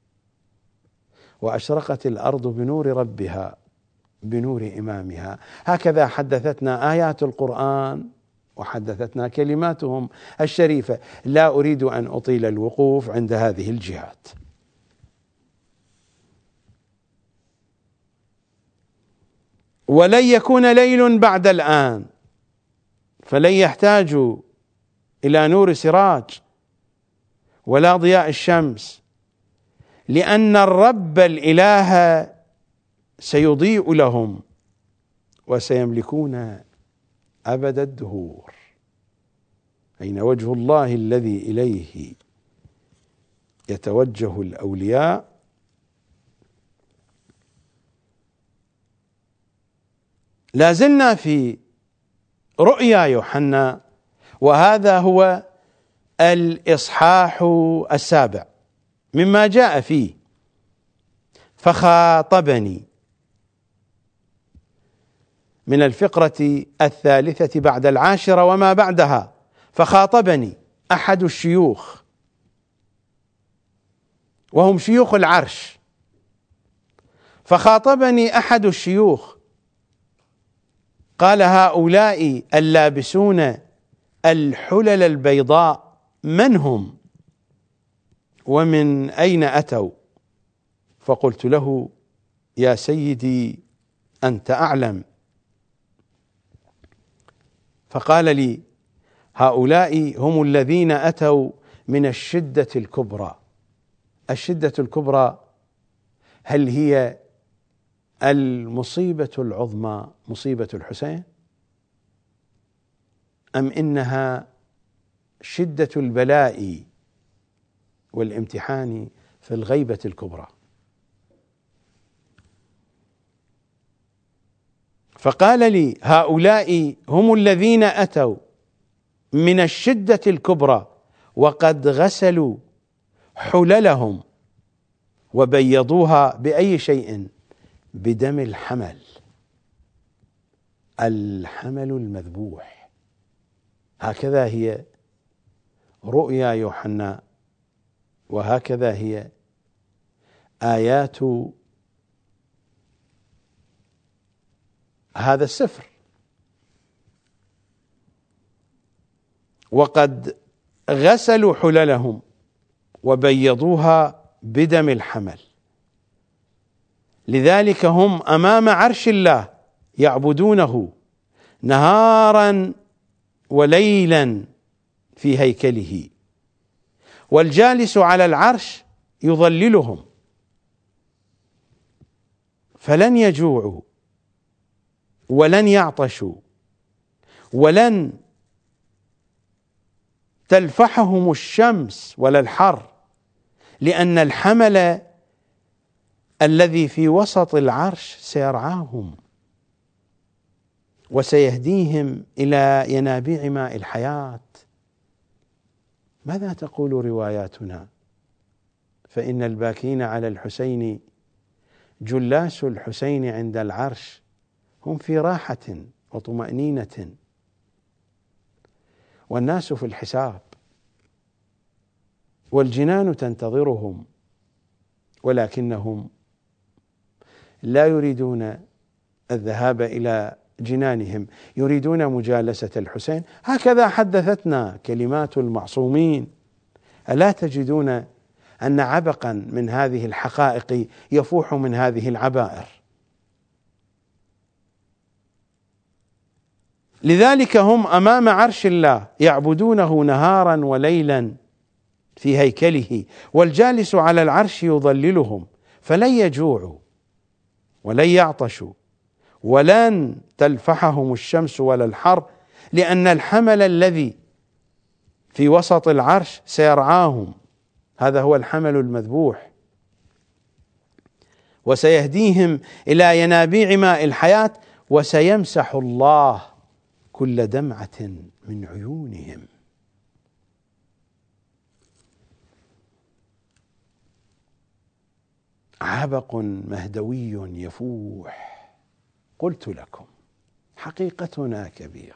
وأشرقت الأرض بنور ربها بنور إمامها. هكذا حدثتنا آيات القرآن وحدثتنا كلماتهم الشريفة. لا أريد أن أطيل الوقوف عند هذه الجهات. ولن يكون ليل بعد الآن، فلن يحتاجوا إلى نور سراج ولا ضياء الشمس لأن الرب الإله سيضيء لهم وسيملكون أبد الدهور. أين وجه الله الذي إليه يتوجه الأولياء؟ لا زلنا في رؤيا يوحنا، وهذا هو الإصحاح السابع مما جاء فيه: فخاطبني، من الفقرة الثالثة بعد العاشرة وما بعدها. فخاطبني أحد الشيوخ، وهم شيوخ العرش. فخاطبني أحد الشيوخ قال: هؤلاء اللابسون الحلل البيضاء من هم ومن أين أتوا؟ فقلت له: يا سيدي أنت أعلم. فقال لي: هؤلاء هم الذين أتوا من الشدة الكبرى. الشدة الكبرى هل هي المصيبة العظمى، مصيبة الحسين، أم إنها شدة البلاء والامتحان في الغيبة الكبرى؟ فقال لي: هؤلاء هم الذين أتوا من الشدة الكبرى وقد غسلوا حللهم وبيضوها بأي شيء؟ بدم الحمل، الحمل المذبوح. هكذا هي رؤيا يوحنا، وهكذا هي آيات هذا السفر. وقد غسلوا حللهم وبيضوها بدم الحمل، لذلك هم أمام عرش الله يعبدونه نهارا وليلا في هيكله، والجالس على العرش يظللهم، فلن يجوعوا ولن يعطشوا ولن تلفحهم الشمس ولا الحر، لأن الحمل الذي في وسط العرش سيرعاهم وسيهديهم إلى ينابيع ماء الحياة. ماذا تقول رواياتنا؟ فإن الباكين على الحسين جلاس الحسين عند العرش هم في راحة وطمأنينة، والناس في الحساب، والجنان تنتظرهم، ولكنهم لا يريدون الذهاب إلى جنانهم، يريدون مجالسة الحسين. هكذا حدثتنا كلمات المعصومين. ألا تجدون أن عبقا من هذه الحقائق يفوح من هذه العبائر؟ لذلك هم أمام عرش الله يعبدونه نهارا وليلا في هيكله، والجالس على العرش يظللهم، فلن يجوعوا ولن يعطشوا ولن تلفحهم الشمس ولا الحر، لأن الحمل الذي في وسط العرش سيرعاهم. هذا هو الحمل المذبوح، وسيهديهم إلى ينابيع ماء الحياة، وسيمسح الله كل دمعة من عيونهم. عبق مهدوي يفوح. قلت لكم حقيقتنا كبيرة،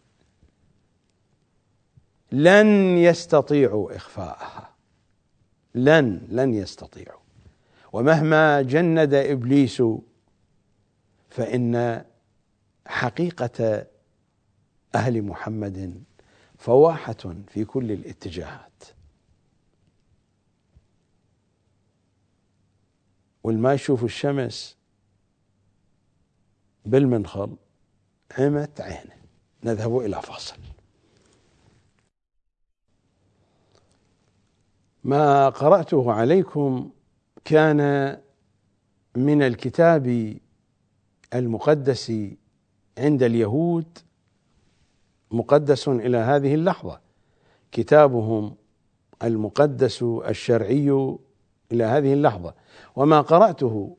لن يستطيعوا إخفاءها، لن لن يستطيعوا. ومهما جند إبليس فإن حقيقة أهل محمد فواحة في كل الاتجاهات. والما يشوف الشمس بالمنخل عمت عينه. نذهب إلى فاصل. ما قرأته عليكم كان من الكتاب المقدس عند اليهود مقدس إلى هذه اللحظة، كتابهم المقدس الشرعي إلى هذه اللحظة. وما قرأته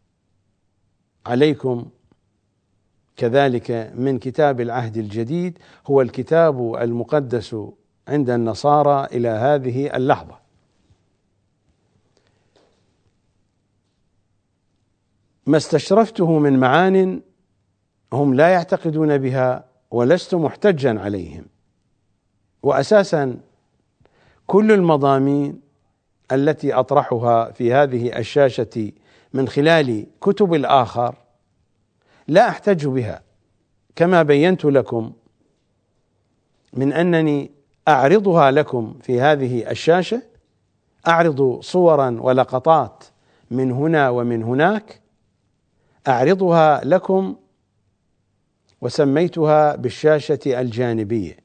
عليكم كذلك من كتاب العهد الجديد هو الكتاب المقدس عند النصارى إلى هذه اللحظة. ما استشرفته من معان هم لا يعتقدون بها ولست محتجا عليهم، وأساسا كل المضامين التي أطرحها في هذه الشاشة من خلال كتب الآخر لا أحتج بها، كما بينت لكم من أنني أعرضها لكم في هذه الشاشة، أعرض صورا ولقطات من هنا ومن هناك، أعرضها لكم وسميتها بالشاشة الجانبية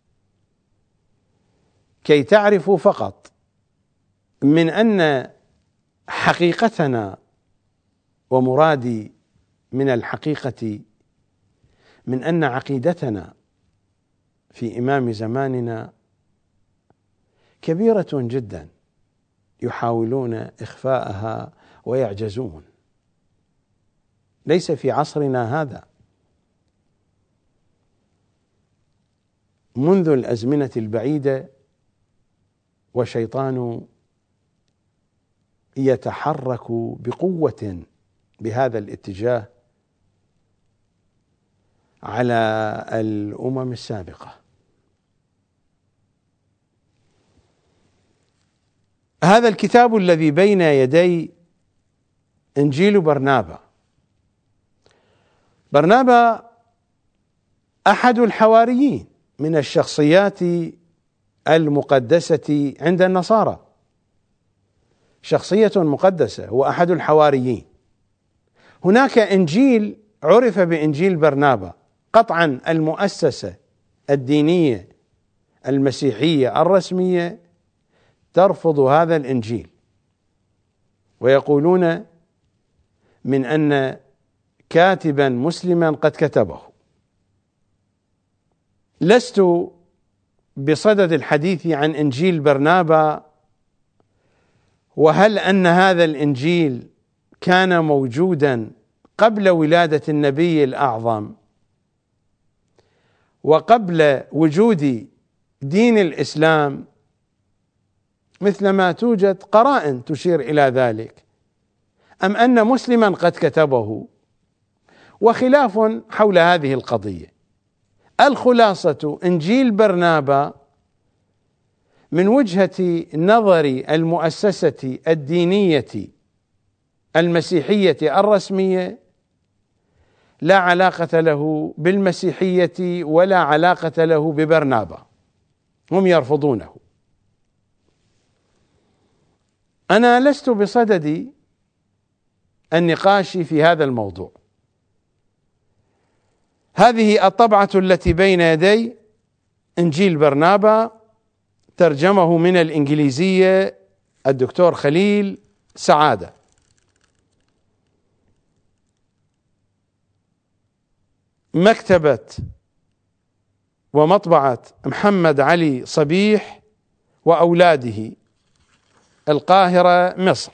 كي تعرفوا فقط من أن حقيقتنا ومرادي من الحقيقة من أن عقيدتنا في إمام زماننا كبيرة جدا يحاولون إخفاءها ويعجزون. ليس في عصرنا هذا، منذ الأزمنة البعيدة وشيطان يتحرك بقوة بهذا الاتجاه على الأمم السابقة. هذا الكتاب الذي بين يدي إنجيل برنابا. برنابا أحد الحواريين من الشخصيات المقدسة عند النصارى، شخصية مقدسة، هو أحد الحواريين. هناك إنجيل عرف بإنجيل برنابا، قطعا المؤسسة الدينية المسيحية الرسمية ترفض هذا الإنجيل، ويقولون من أن كاتبا مسلما قد كتبه. لست بصدد الحديث عن إنجيل برنابا، وهل أن هذا الإنجيل كان موجودا قبل ولادة النبي الأعظم وقبل وجود دين الإسلام، مثلما توجد قرائن تشير إلى ذلك، أم أن مسلما قد كتبه، وخلاف حول هذه القضية. الخلاصة إنجيل برنابا من وجهة نظر المؤسسة الدينية المسيحية الرسمية لا علاقة له بالمسيحية ولا علاقة له ببرنابا، هم يرفضونه. أنا لست بصدد النقاش في هذا الموضوع. هذه الطبعة التي بين يدي إنجيل برنابا، ترجمه من الإنجليزية الدكتور خليل سعادة، مكتبة ومطبعة محمد علي صبيح وأولاده، القاهرة، مصر.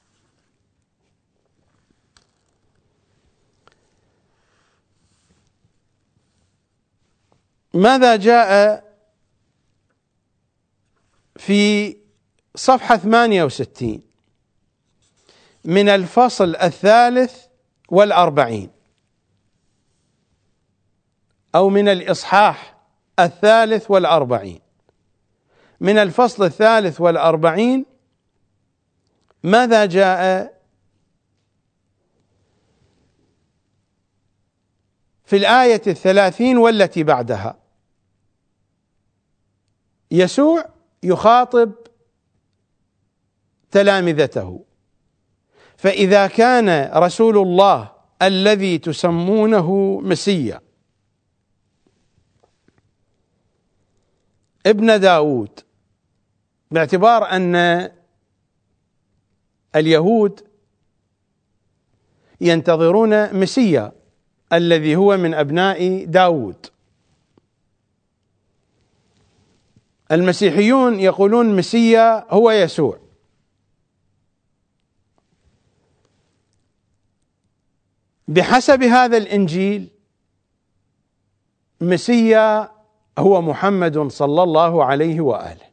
ماذا جاء في صفحة ثمانية وستين من الفصل الثالث والأربعين أو من الإصحاح الثالث والأربعين من الفصل الثالث والأربعين؟ ماذا جاء في الآية الثلاثين والتي بعدها؟ يسوع يخاطب تلامذته: فإذا كان رسول الله الذي تسمونه مسيا ابن داود، باعتبار أن اليهود ينتظرون مسيا الذي هو من أبناء داود. المسيحيون يقولون مسيا هو يسوع. بحسب هذا الإنجيل مسيا هو محمد صلى الله عليه وآله.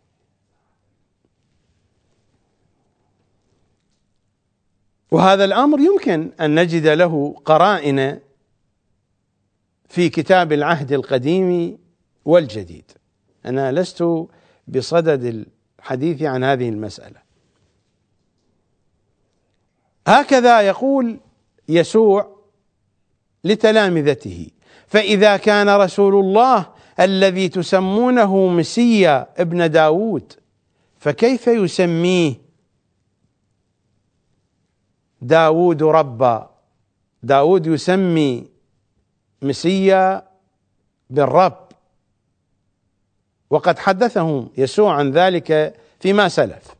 وهذا الأمر يمكن أن نجد له قرائن في كتاب العهد القديم والجديد. أنا لست بصدد الحديث عن هذه المسألة. هكذا يقول يسوع لتلامذته: فإذا كان رسول الله الذي تسمونه مسيا ابن داود فكيف يسميه داود ربا؟ داود يسمي مسيا بالرب، وقد حدثهم يسوع عن ذلك فيما سلف.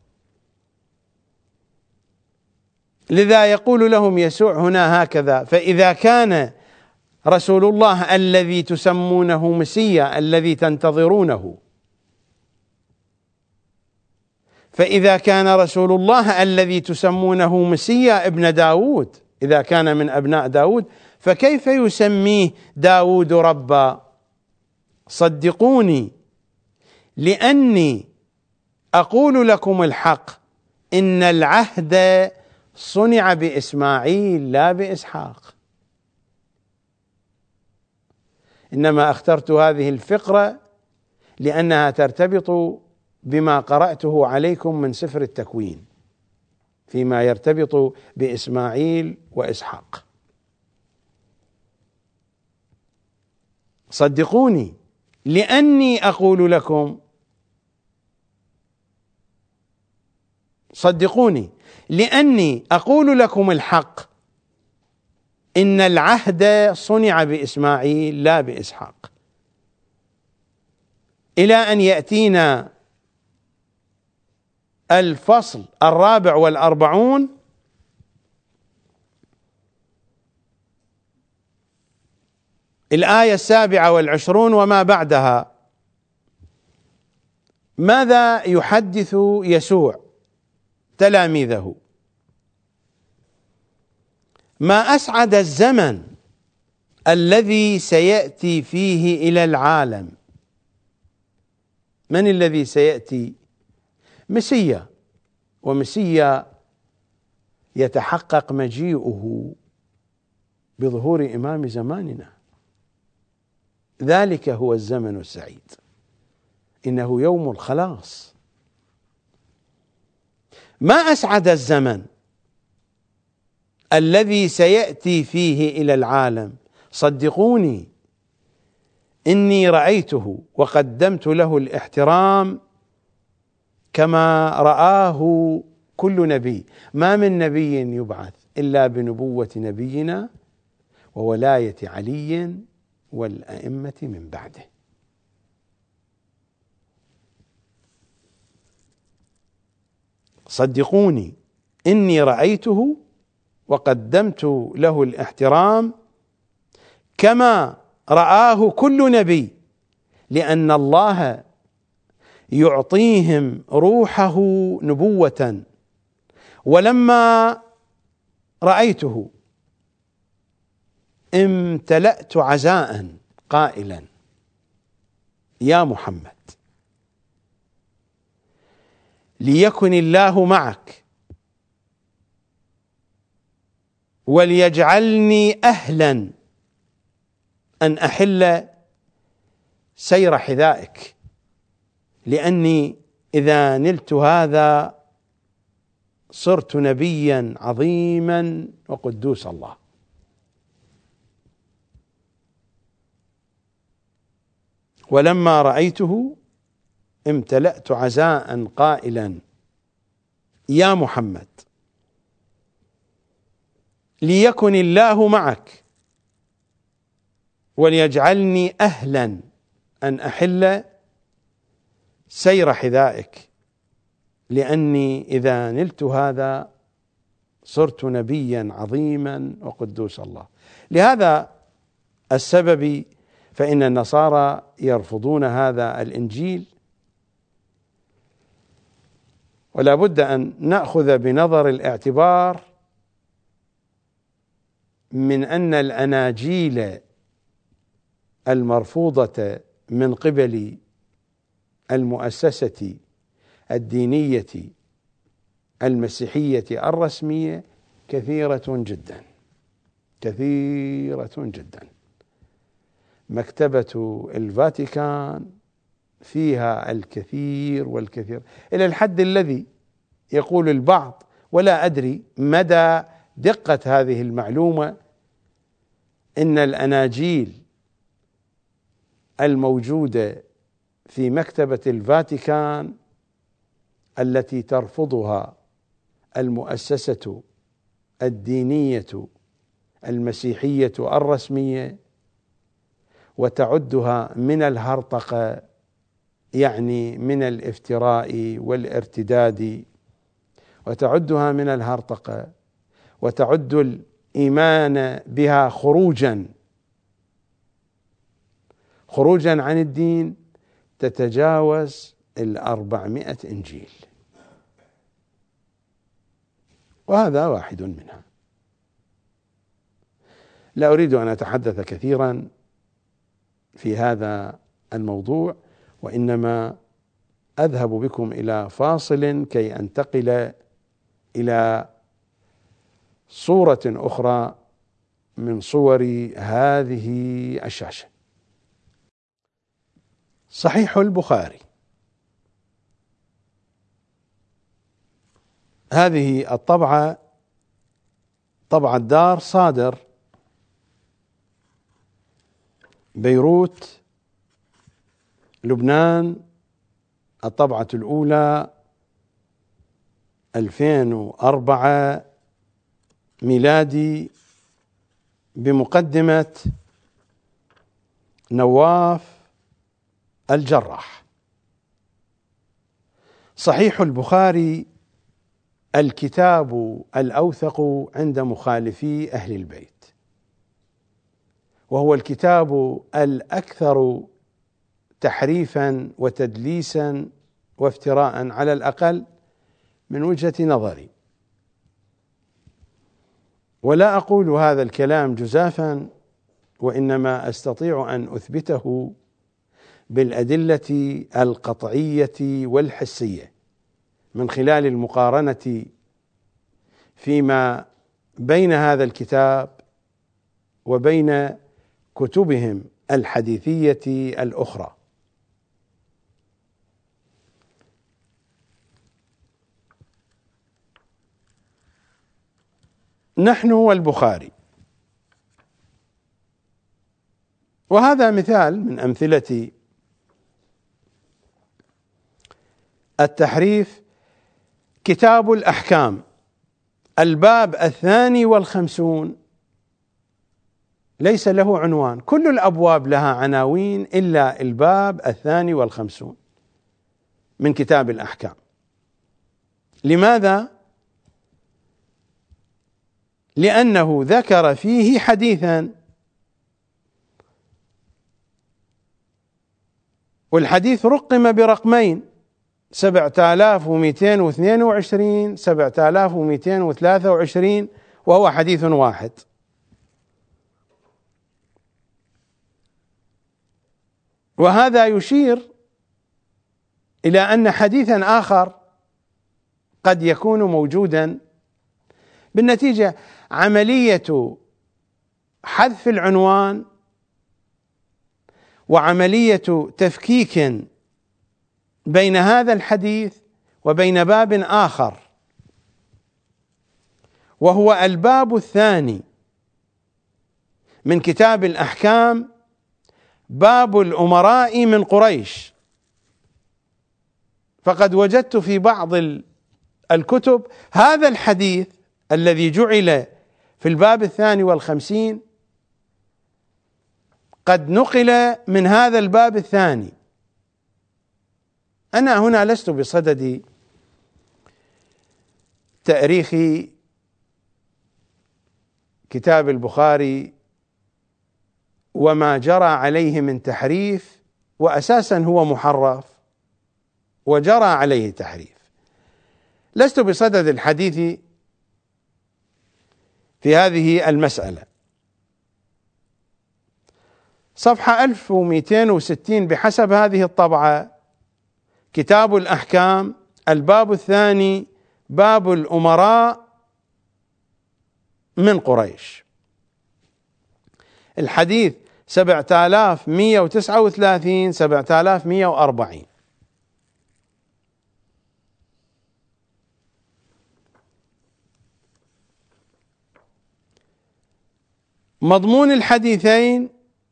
لذا يقول لهم يسوع هنا هكذا: فإذا كان رسول الله الذي تسمونه مسيا الذي تنتظرونه، فإذا كان رسول الله الذي تسمونه مسيا ابن داود، إذا كان من أبناء داود، فكيف يسميه داود ربا؟ صدقوني لأني أقول لكم الحق، إن العهد صنع بإسماعيل لا بإسحاق. إنما اخترت هذه الفقرة لأنها ترتبط بما قرأته عليكم من سفر التكوين فيما يرتبط بإسماعيل وإسحاق. صدقوني لأني أقول لكم صدقوني لأني أقول لكم الحق، إن العهد صنع بإسماعيل لا بإسحاق، إلى أن يأتينا الفصل الرابع والأربعون الآية السابعة والعشرون وما بعدها. ماذا يحدث يسوع تلاميذه؟ ما أسعد الزمن الذي سيأتي فيه إلى العالم. من الذي سيأتي؟ مسيا، ومسيا يتحقق مجيئه بظهور إمام زماننا. ذلك هو الزمن السعيد، إنه يوم الخلاص. ما أسعد الزمن الذي سيأتي فيه إلى العالم. صدقوني إني رأيته وقدمت له الاحترام كما رآه كل نبي. ما من نبي يبعث إلا بنبوة نبينا وولاية علي والأئمة من بعده. صدقوني إني رأيته وقدمت له الاحترام كما رآه كل نبي، لأن الله يعطيهم روحه نبوة. ولما رأيته امتلأت عزاء قائلا: يا محمد، ليكن الله معك وليجعلني أهلا أن أحل سير حذائك، لأني إذا نلت هذا صرت نبيا عظيما وقدوس الله. ولما رأيته امتلأت عزاء قائلا: يا محمد، ليكن الله معك وليجعلني أهلا أن أحل سير حذائك، لأني إذا نلت هذا صرت نبيا عظيما وقدوس الله. لهذا السبب فإن النصارى يرفضون هذا الإنجيل، ولا بد أن نأخذ بنظر الاعتبار من أن الأناجيل المرفوضة من قبل المؤسسة الدينية المسيحية الرسمية كثيرة جدا كثيرة جدا. مكتبة الفاتيكان فيها الكثير والكثير، إلى الحد الذي يقول البعض، ولا أدري مدى دقة هذه المعلومة، إن الأناجيل الموجودة في مكتبة الفاتيكان التي ترفضها المؤسسة الدينية المسيحية الرسمية وتعدها من الهرطقة، يعني من الافتراء والارتداد، وتعدها من الهرطقة وتعد الإيمان بها خروجا خروجا عن الدين، تتجاوز الأربعمائة إنجيل، وهذا واحد منها. لا أريد أن أتحدث كثيرا في هذا الموضوع، وإنما أذهب بكم إلى فاصل كي أنتقل إلى صورة أخرى من صور هذه الشاشة. صحيح البخاري، هذه الطبعة طبعة دار صادر بيروت لبنان، الطبعة الأولى ألفين وأربعة ميلادي، بمقدمة نواف الجراح. صحيح البخاري الكتاب الأوثق عند مخالفي أهل البيت، وهو الكتاب الأكثر تحريفا وتدليسا وافتراء على الأقل من وجهة نظري، ولا أقول هذا الكلام جزافا، وإنما أستطيع أن أثبته بالأدلة القطعية والحسية من خلال المقارنة فيما بين هذا الكتاب وبين كتبهم الحديثية الأخرى. نحن والبخاري، وهذا مثال من أمثلة التحريف. كتاب الأحكام الباب الثاني والخمسون ليس له عنوان، كل الأبواب لها عناوين إلا الباب الثاني والخمسون من كتاب الأحكام. لماذا؟ لأنه ذكر فيه حديثا، والحديث رقم برقمين: سبعة آلاف ومئتين واثنين وعشرين، سبعة آلاف ومئتين وثلاثة وعشرين، وهو حديث واحد. وهذا يشير إلى أن حديثا آخر قد يكون موجودا. بالنتيجة عملية حذف العنوان وعملية تفكيك بين هذا الحديث وبين باب آخر، وهو الباب الثاني من كتاب الأحكام، باب الأمراء من قريش. فقد وجدت في بعض الكتب هذا الحديث الذي جعل في الباب الثاني والخمسين قد نقل من هذا الباب الثاني. أنا هنا لست بصدد تأريخ كتاب البخاري وما جرى عليه من تحريف، وأساسا هو محرف وجرى عليه تحريف. لست بصدد الحديث في هذه المسألة. صفحة ألف ومئتين وستين بحسب هذه الطبعة، كتاب الأحكام، الباب الثاني، باب الأمراء من قريش، الحديث سبعة آلاف مئة وتسعة وثلاثين سبعة آلاف مئة وأربعين. مضمون الحديثين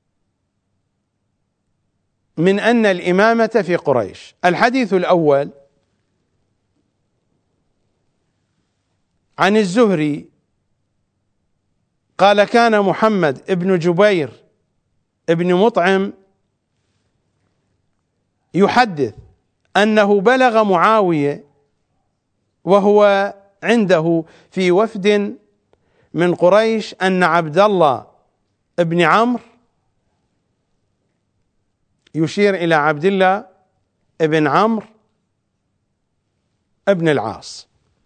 من أن الإمامة في قريش. الحديث الأول عن الزهري قال: كان محمد ابن جبير ابن مطعم يحدث أنه بلغ معاوية وهو عنده في وفد من قريش أن عبد الله ابن عمرو، يشير إلى عبد الله ابن عمرو ابن العاص،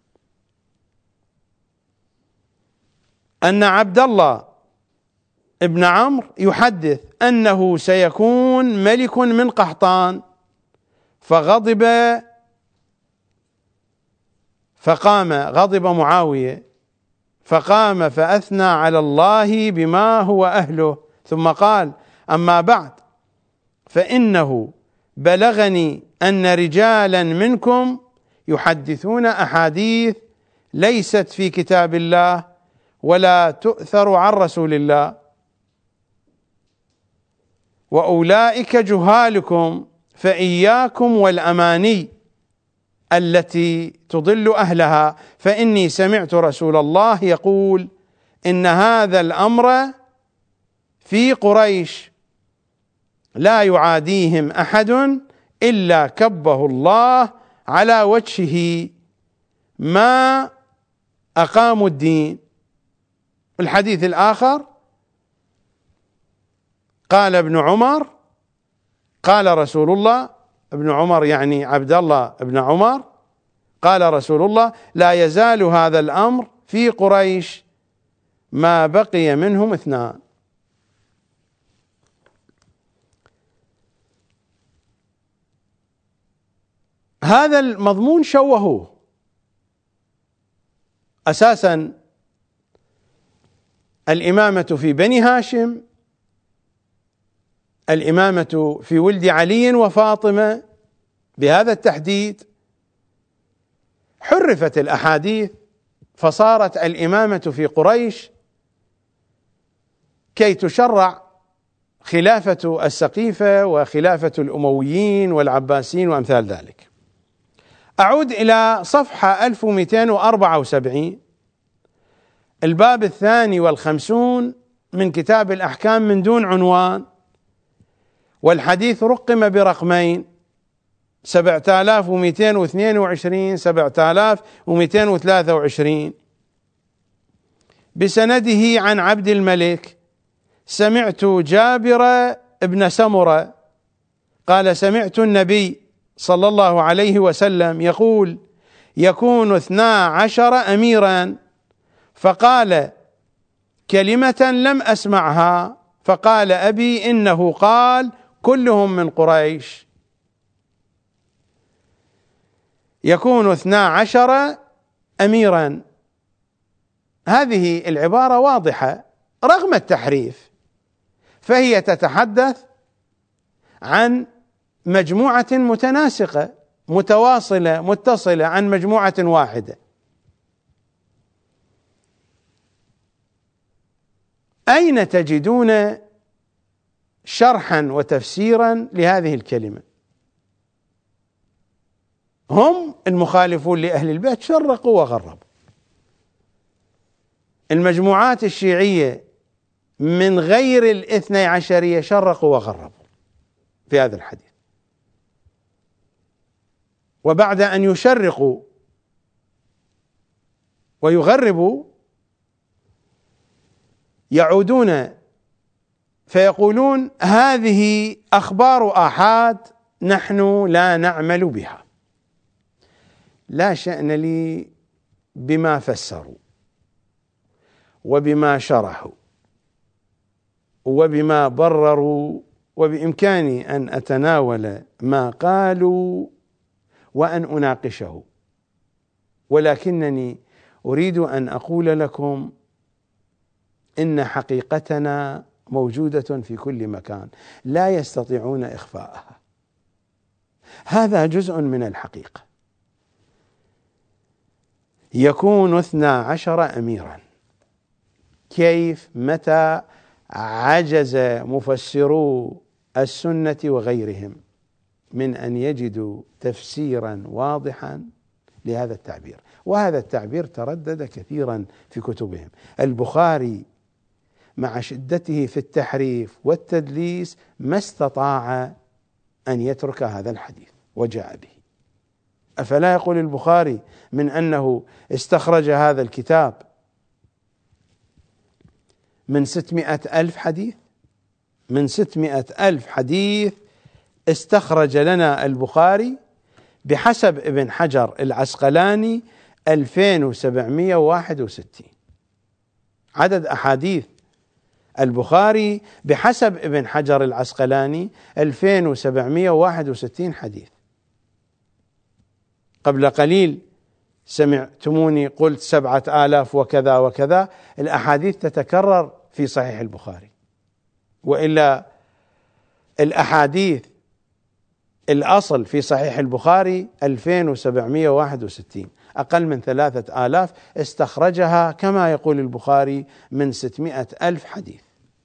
أن عبد الله ابن عمرو يحدث أنه سيكون ملك من قحطان، فغضب فقام غضب معاوية فقام فأثنى على الله بما هو أهله، ثم قال: أما بعد، فإنه بلغني أن رجالا منكم يحدثون أحاديث ليست في كتاب الله ولا تؤثر عن رسول الله، وأولئك جهالكم، فإياكم والأماني التي تضل أهلها، فإني سمعت رسول الله يقول: إن هذا الأمر في قريش لا يعاديهم أحد إلا كبه الله على وجهه ما أقاموا الدين. الحديث الآخر قال ابن عمر قال رسول الله، ابن عمر يعني عبد الله ابن عمر، قال رسول الله: لا يزال هذا الأمر في قريش ما بقي منهم اثنان. هذا المضمون شوهوه. أساسا الإمامة في بني هاشم، الإمامة في ولد علي وفاطمة بهذا التحديد. حرفت الأحاديث فصارت الإمامة في قريش كي تشرع خلافة السقيفة وخلافة الأمويين والعباسيين وأمثال ذلك. أعود إلى صفحة ألف ومئتين وأربعة وسبعين، الباب الثاني والخمسون من كتاب الأحكام من دون عنوان، والحديث رقم برقمين: سبعة آلاف ومئتين واثنين وعشرين سبعة آلاف ومئتين وثلاثة وعشرين، بسنده عن عبد الملك: سمعت جابر بن سمرة قال: سمعت النبي صلى الله عليه وسلم يقول: يكون اثنا عشر أميرا، فقال: كلمة لم أسمعها، فقال أبي: إنه قال كلهم من قريش. يكون اثنا عشر أميرا، هذه العبارة واضحة رغم التحريف، فهي تتحدث عن مجموعة متناسقة متواصلة متصلة، عن مجموعة واحدة. أين تجدون شرحا وتفسيرا لهذه الكلمة؟ هم المخالفون لأهل البيت شرقوا وغربوا. المجموعات الشيعية من غير الاثني عشرية شرقوا وغربوا في هذا الحديث. وبعد أن يشرقوا ويغربوا يعودون فيقولون هذه أخبار آحاد نحن لا نعمل بها، لا شأن لي بما فسروا وبما شرحوا وبما برروا، وبإمكاني أن أتناول ما قالوا وأن أناقشه، ولكنني أريد أن أقول لكم إن حقيقتنا موجودة في كل مكان لا يستطيعون إخفاءها. هذا جزء من الحقيقة. يكون اثنا عشر أميرا، كيف متى عجز مفسرو السنة وغيرهم من أن يجدوا تفسيرا واضحا لهذا التعبير، وهذا التعبير تردد كثيرا في كتبهم. البخاري مع شدته في التحريف والتدليس ما استطاع أن يترك هذا الحديث وجاء به. أفلا يقول البخاري من أنه استخرج هذا الكتاب من ستمائة ألف حديث، من ستمائة ألف حديث استخرج لنا البخاري بحسب ابن حجر العسقلاني ألفين وسبعمائة وواحد وستين. عدد أحاديث البخاري بحسب ابن حجر العسقلاني ألفين وسبعمائة وواحد وستين حديث. قبل قليل سمعتموني قلت سبعة آلاف وكذا وكذا، الأحاديث تتكرر في صحيح البخاري، وإلا الأحاديث الأصل في صحيح البخاري ألفين وسبعمائة وواحد وستين، أقل من ثلاثة آلاف استخرجها كما يقول البخاري من ستمائة ألف حديث.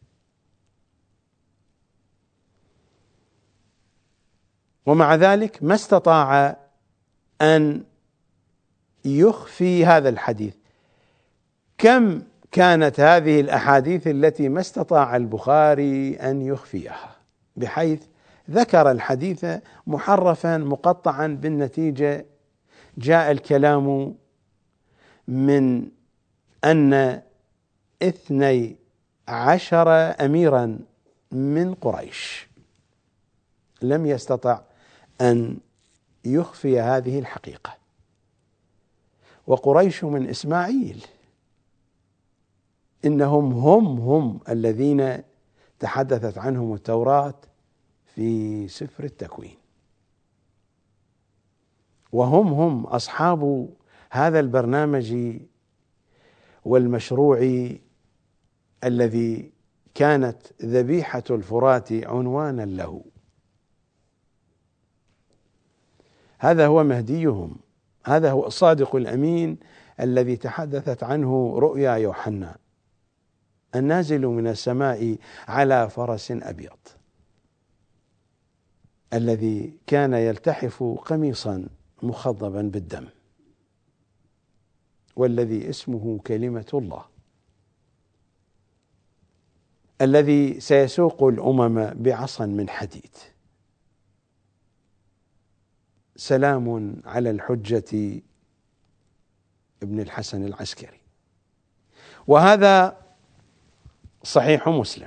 ومع ذلك ما استطاع أن يخفي هذا الحديث. كم كانت هذه الأحاديث التي ما استطاع البخاري أن يخفيها، بحيث ذكر الحديث محرفا مقطعا، بالنتيجة جاء الكلام من أن اثني عشر أميرا من قريش لم يستطع أن يخفي هذه الحقيقة. وقريش من إسماعيل، إنهم هم هم الذين تحدثت عنهم التوراة في سفر التكوين، وهم هم أصحاب هذا البرنامج والمشروع الذي كانت ذبيحة الفرات عنوانا له. هذا هو مهديهم، هذا هو الصادق الأمين الذي تحدثت عنه رؤيا يوحنا، النازل من السماء على فرس أبيض، الذي كان يلتحف قميصا مخضبا بالدم، والذي اسمه كلمة الله، الذي سيسوق الأمم بعصا من حديد. سلام على الحجة ابن الحسن العسكري. وهذا صحيح مسلم.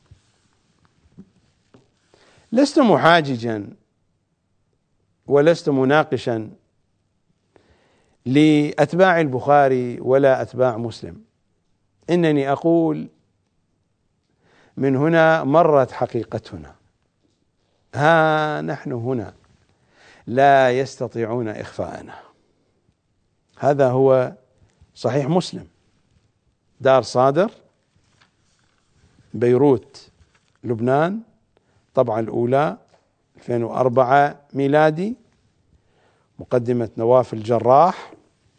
لست محاججا ولست مناقشا لأتباع البخاري ولا أتباع مسلم، إنني أقول من هنا مرت حقيقتنا، ها نحن هنا لا يستطيعون إخفاءنا. هذا هو صحيح مسلم، دار صادر، بيروت لبنان، طبعة الأولى ألفين وأربعة ميلادي، مقدمة نواف الجراح،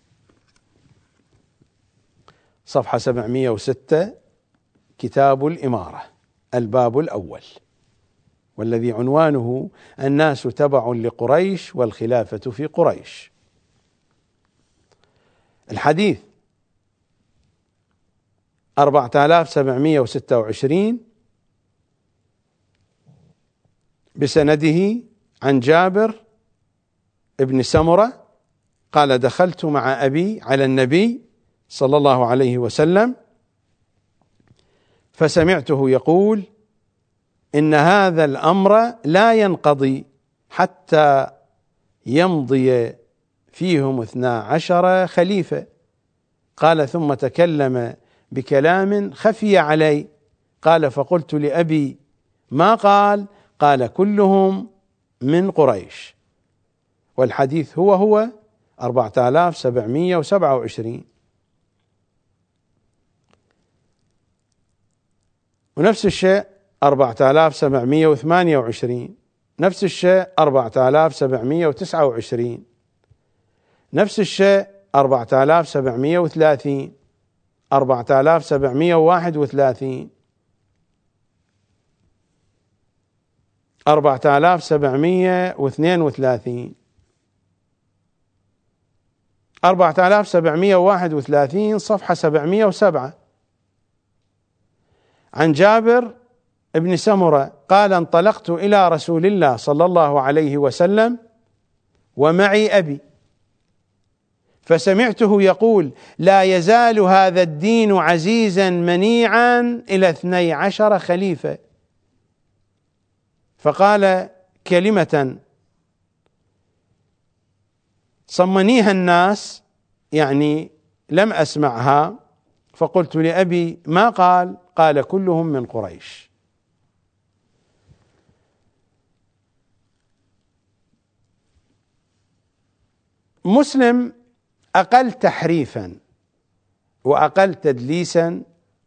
صفحة سبعمائة وستة، كتاب الإمارة، الباب الأول، والذي عنوانه الناس تبع لقريش والخلافة في قريش. الحديث أربعة آلاف وسبعمائة وستة وعشرين بسنده عن جابر ابن سمرة قال: دخلت مع أبي على النبي صلى الله عليه وسلم فسمعته يقول: إن هذا الأمر لا ينقضي حتى يمضي فيهم اثنا عشر خليفة. قال: ثم تكلم بكلام خفي علي. قال: فقلت لأبي: ما قال؟ قال: كلهم من قريش. والحديث هو هو أربعة آلاف وسبعمائة وسبعة وعشرين. ونفس الشيء أربعة آلاف وسبعمائة وثمانية وعشرين، نفس الشيء أربعة آلاف وسبعمائة وتسعة وعشرين، نفس الشيء أربعة آلاف وسبعمائة وثلاثين، أربعة آلاف وسبعمائة وواحد وثلاثين، أربعة آلاف وسبعمائة واثنين وثلاثين، أربعة آلاف وسبعمائة وواحد وثلاثين صفحة سبعمائة وسبعة. عن جابر ابن سمرة قال: انطلقت إلى رسول الله صلى الله عليه وسلم ومعي أبي، فسمعته يقول: لا يزال هذا الدين عزيزا منيعا إلى اثني عشر خليفة. فقال كلمة صمنيها الناس، يعني لم أسمعها، فقلت لأبي: ما قال؟ قال: كلهم من قريش. مسلم أقل تحريفا وأقل تدليسا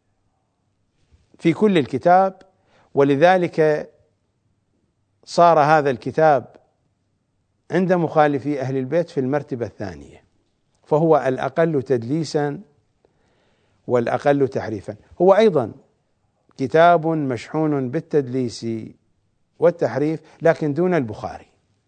في كل الكتاب، ولذلك صار هذا الكتاب عند مخالفي أهل البيت في المرتبة الثانية، فهو الأقل تدليسا والأقل تحريفا. هو أيضا كتاب مشحون بالتدليس والتحريف لكن دون البخاري.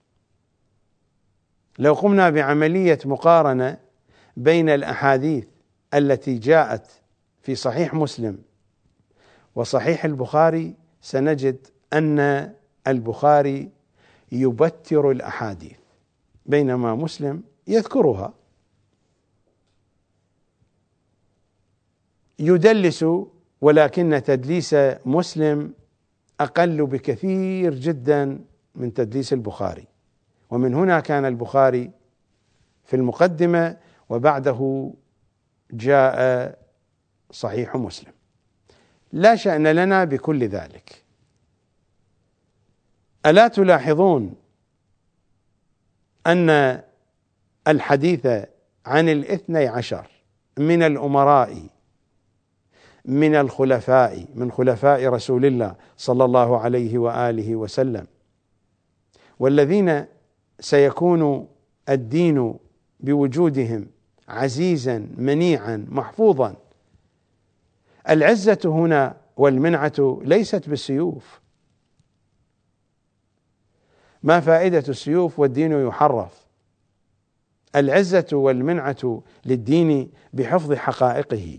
لو قمنا بعملية مقارنة بين الأحاديث التي جاءت في صحيح مسلم وصحيح البخاري سنجد أن البخاري يبتر الأحاديث بينما مسلم يذكرها، يدلس، ولكن تدليس مسلم أقل بكثير جدا من تدليس البخاري. ومن هنا كان البخاري في المقدمة وبعده جاء صحيح مسلم. لا شأن لنا بكل ذلك. ألا تلاحظون أن الحديث عن الاثني عشر من الأمراء من الخلفاء من خلفاء رسول الله صلى الله عليه وآله وسلم، والذين سيكون الدين بوجودهم عزيزا منيعا محفوظا. العزة هنا والمنعة ليست بالسيوف. ما فائدة السيوف والدين يحرف؟ العزة والمنعة للدين بحفظ حقائقه،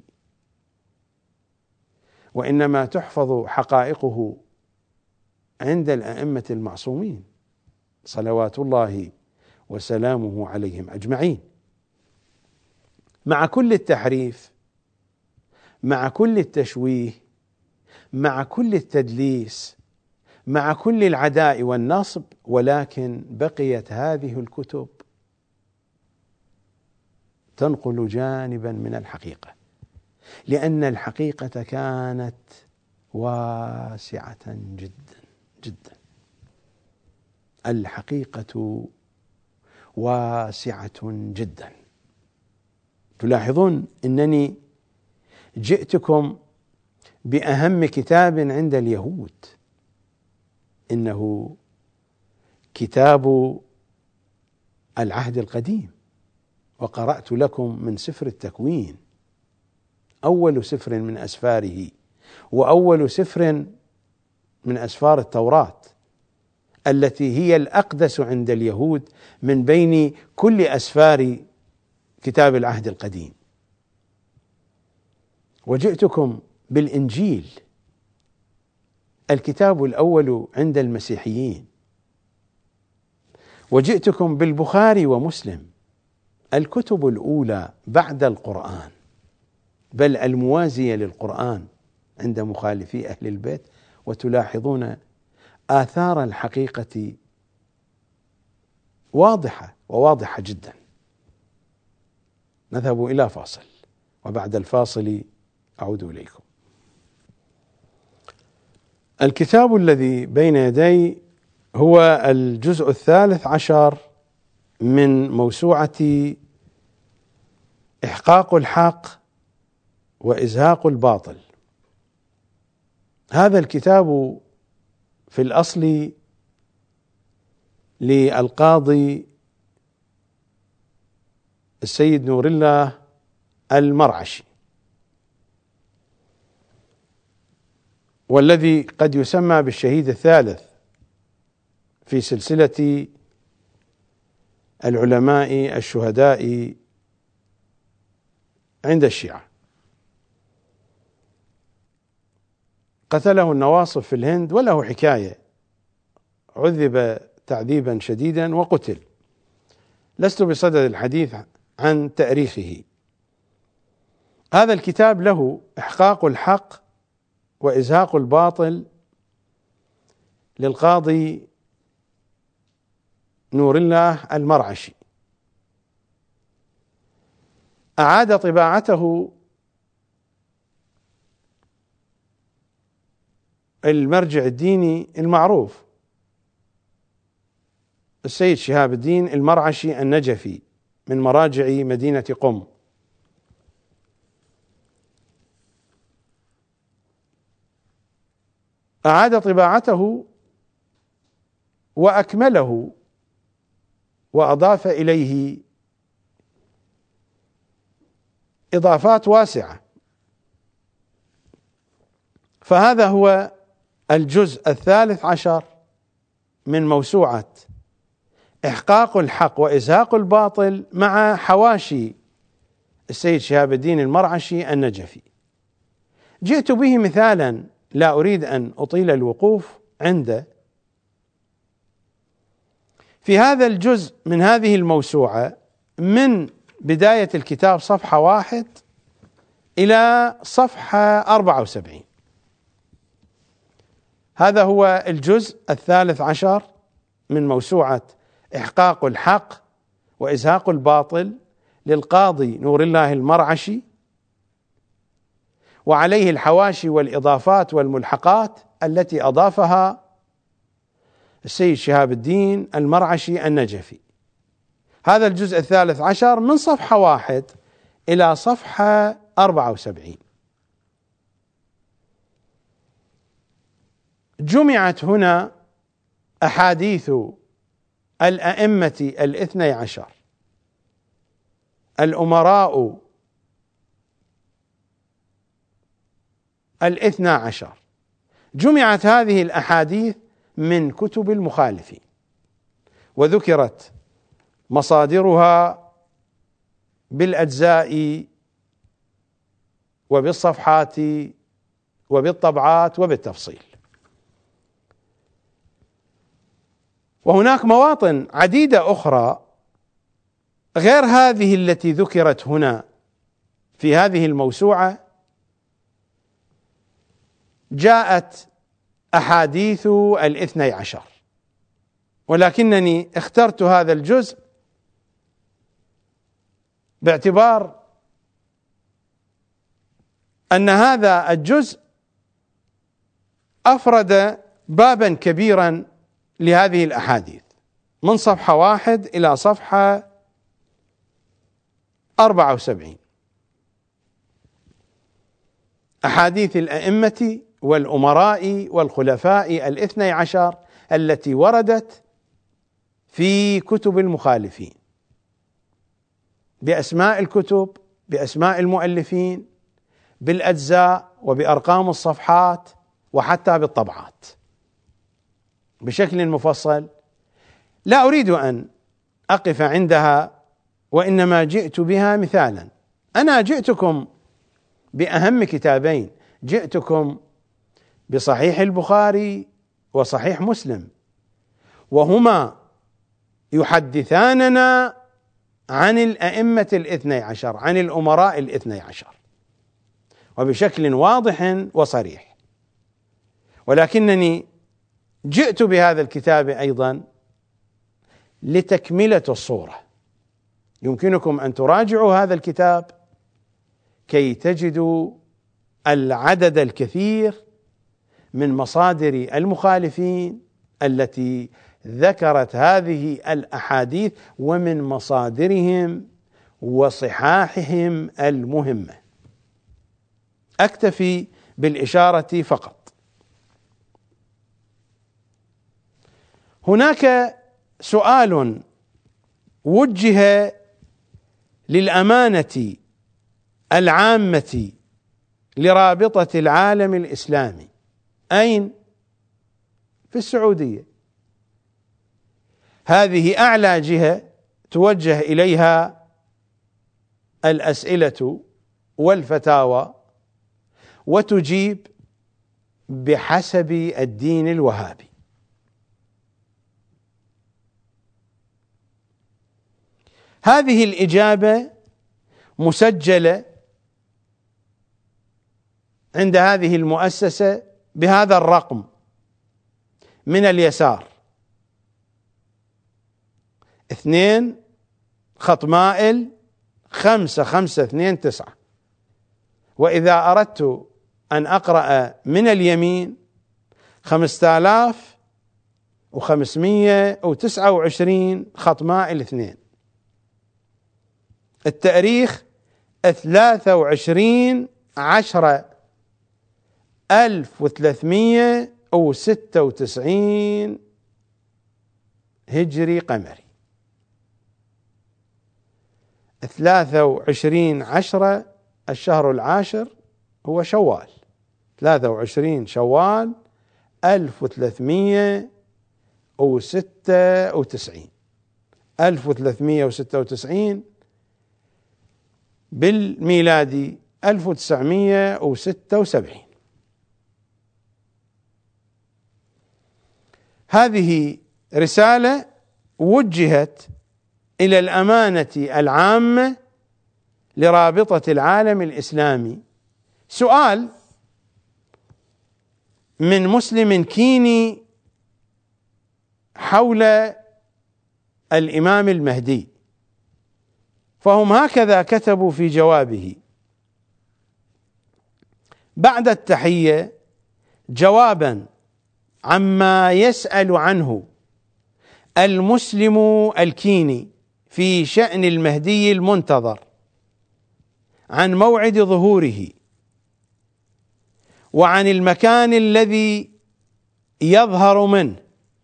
وإنما تحفظ حقائقه عند الأئمة المعصومين صلوات الله وسلامه عليهم أجمعين. مع كل التحريف، مع كل التشويه، مع كل التدليس، مع كل العداء والنصب، ولكن بقيت هذه الكتب تنقل جانبا من الحقيقة، لأن الحقيقة كانت واسعة جدا جدا. الحقيقة واسعة جدا. تلاحظون أنني جئتكم بأهم كتاب عند اليهود، إنه كتاب العهد القديم، وقرأت لكم من سفر التكوين، أول سفر من أسفاره وأول سفر من أسفار التوراة التي هي الأقدس عند اليهود من بين كل أسفار كتاب العهد القديم. وجئتكم بالإنجيل، الكتاب الأول عند المسيحيين. وجئتكم بالبخاري ومسلم، الكتب الأولى بعد القرآن، بل الموازية للقرآن عند مخالفي أهل البيت، وتلاحظون آثار الحقيقة واضحة وواضحة جدا. نذهب إلى فاصل، وبعد الفاصل أعود إليكم. الكتاب الذي بين يدي هو الجزء الثالث عشر من موسوعة إحقاق الحق وإزهاق الباطل. هذا الكتاب في الأصل للقاضي السيد نور الله المرعشي، والذي قد يسمى بالشهيد الثالث في سلسلة العلماء الشهداء عند الشيعة. قتله النواصب في الهند، وله حكاية، عذب تعذيبا شديدا وقتل. لست بصدد الحديث عن تاريخه. هذا الكتاب له إحقاق الحق وإزهاق الباطل للقاضي نور الله المرعشي. أعاد طباعته المرجع الديني المعروف السيد شهاب الدين المرعشي النجفي من مراجع مدينة قم. أعاد طباعته وأكمله وأضاف إليه إضافات واسعة. فهذا هو الجزء الثالث عشر من موسوعة إحقاق الحق وإزهاق الباطل مع حواشي السيد شهاب الدين المرعشي النجفي. جئت به مثالا لا أريد أن أطيل الوقوف عنده. في هذا الجزء من هذه الموسوعة من بداية الكتاب صفحة واحد إلى صفحة أربعة وسبعين، هذا هو الجزء الثالث عشر من موسوعة إحقاق الحق وإزهاق الباطل للقاضي نور الله المرعشي، وعليه الحواشي والإضافات والملحقات التي أضافها السيد شهاب الدين المرعشي النجفي. هذا الجزء الثالث عشر من صفحة واحد إلى صفحة أربعة وسبعين. جمعت هنا أحاديث الأئمة الاثني عشر الأمراء الاثنى عشر. جمعت هذه الأحاديث من كتب المخالفين، وذكرت مصادرها بالأجزاء وبالصفحات وبالطبعات وبالتفصيل. وهناك مواطن عديدة أخرى غير هذه التي ذكرت هنا في هذه الموسوعة جاءت أحاديث الاثني عشر، ولكنني اخترت هذا الجزء باعتبار أن هذا الجزء أفرد بابا كبيرا لهذه الأحاديث من صفحة واحد إلى صفحة أربعة وسبعين. أحاديث الأئمة والأمراء والخلفاء الاثني عشر التي وردت في كتب المخالفين بأسماء الكتب، بأسماء المؤلفين، بالأجزاء وبأرقام الصفحات وحتى بالطبعات بشكل مفصل. لا أريد أن أقف عندها، وإنما جئت بها مثالا. أنا جئتكم بأهم كتابين، جئتكم بصحيح البخاري وصحيح مسلم، وهما يحدثاننا عن الأئمة الاثني عشر، عن الأمراء الاثني عشر، وبشكل واضح وصريح. ولكنني جئت بهذا الكتاب أيضا لتكملة الصورة. يمكنكم أن تراجعوا هذا الكتاب كي تجدوا العدد الكثير من مصادر المخالفين التي ذكرت هذه الأحاديث ومن مصادرهم وصحاحهم المهمة. أكتفي بالإشارة فقط. هناك سؤال وجه للأمانة العامة لرابطة العالم الإسلامي. أين؟ في السعودية. هذه أعلى جهة توجه إليها الأسئلة والفتاوى وتجيب بحسب الدين الوهابي. هذه الإجابة مسجلة عند هذه المؤسسة بهذا الرقم من اليسار: اثنين خط مائل خمسة خمسة اثنين تسعة. وإذا أردت أن أقرأ من اليمين خمسة آلاف وخمسمائة وتسعة وعشرين خط مائل اثنين. التاريخ ثلاثة وعشرين عشرة ألف وثلاثمائة وستة وتسعين هجري قمري. ثلاثة وعشرين عشرة الشهر العاشر هو شوال، ثلاثة وعشرين شوال ألف وثلاثمائة وستة وتسعين ألف وثلاثمائة وستة وتسعين بالميلادي ألف وتسعمائة وستة وسبعين. هذه رسالة وجهت إلى الأمانة العامة لرابطة العالم الإسلامي. سؤال من مسلم كيني حول الإمام المهدي، فهم هكذا كتبوا في جوابه: بعد التحية، جوابا عما يسأل عنه المسلم الكيني في شأن المهدي المنتظر، عن موعد ظهوره، وعن المكان الذي يظهر منه،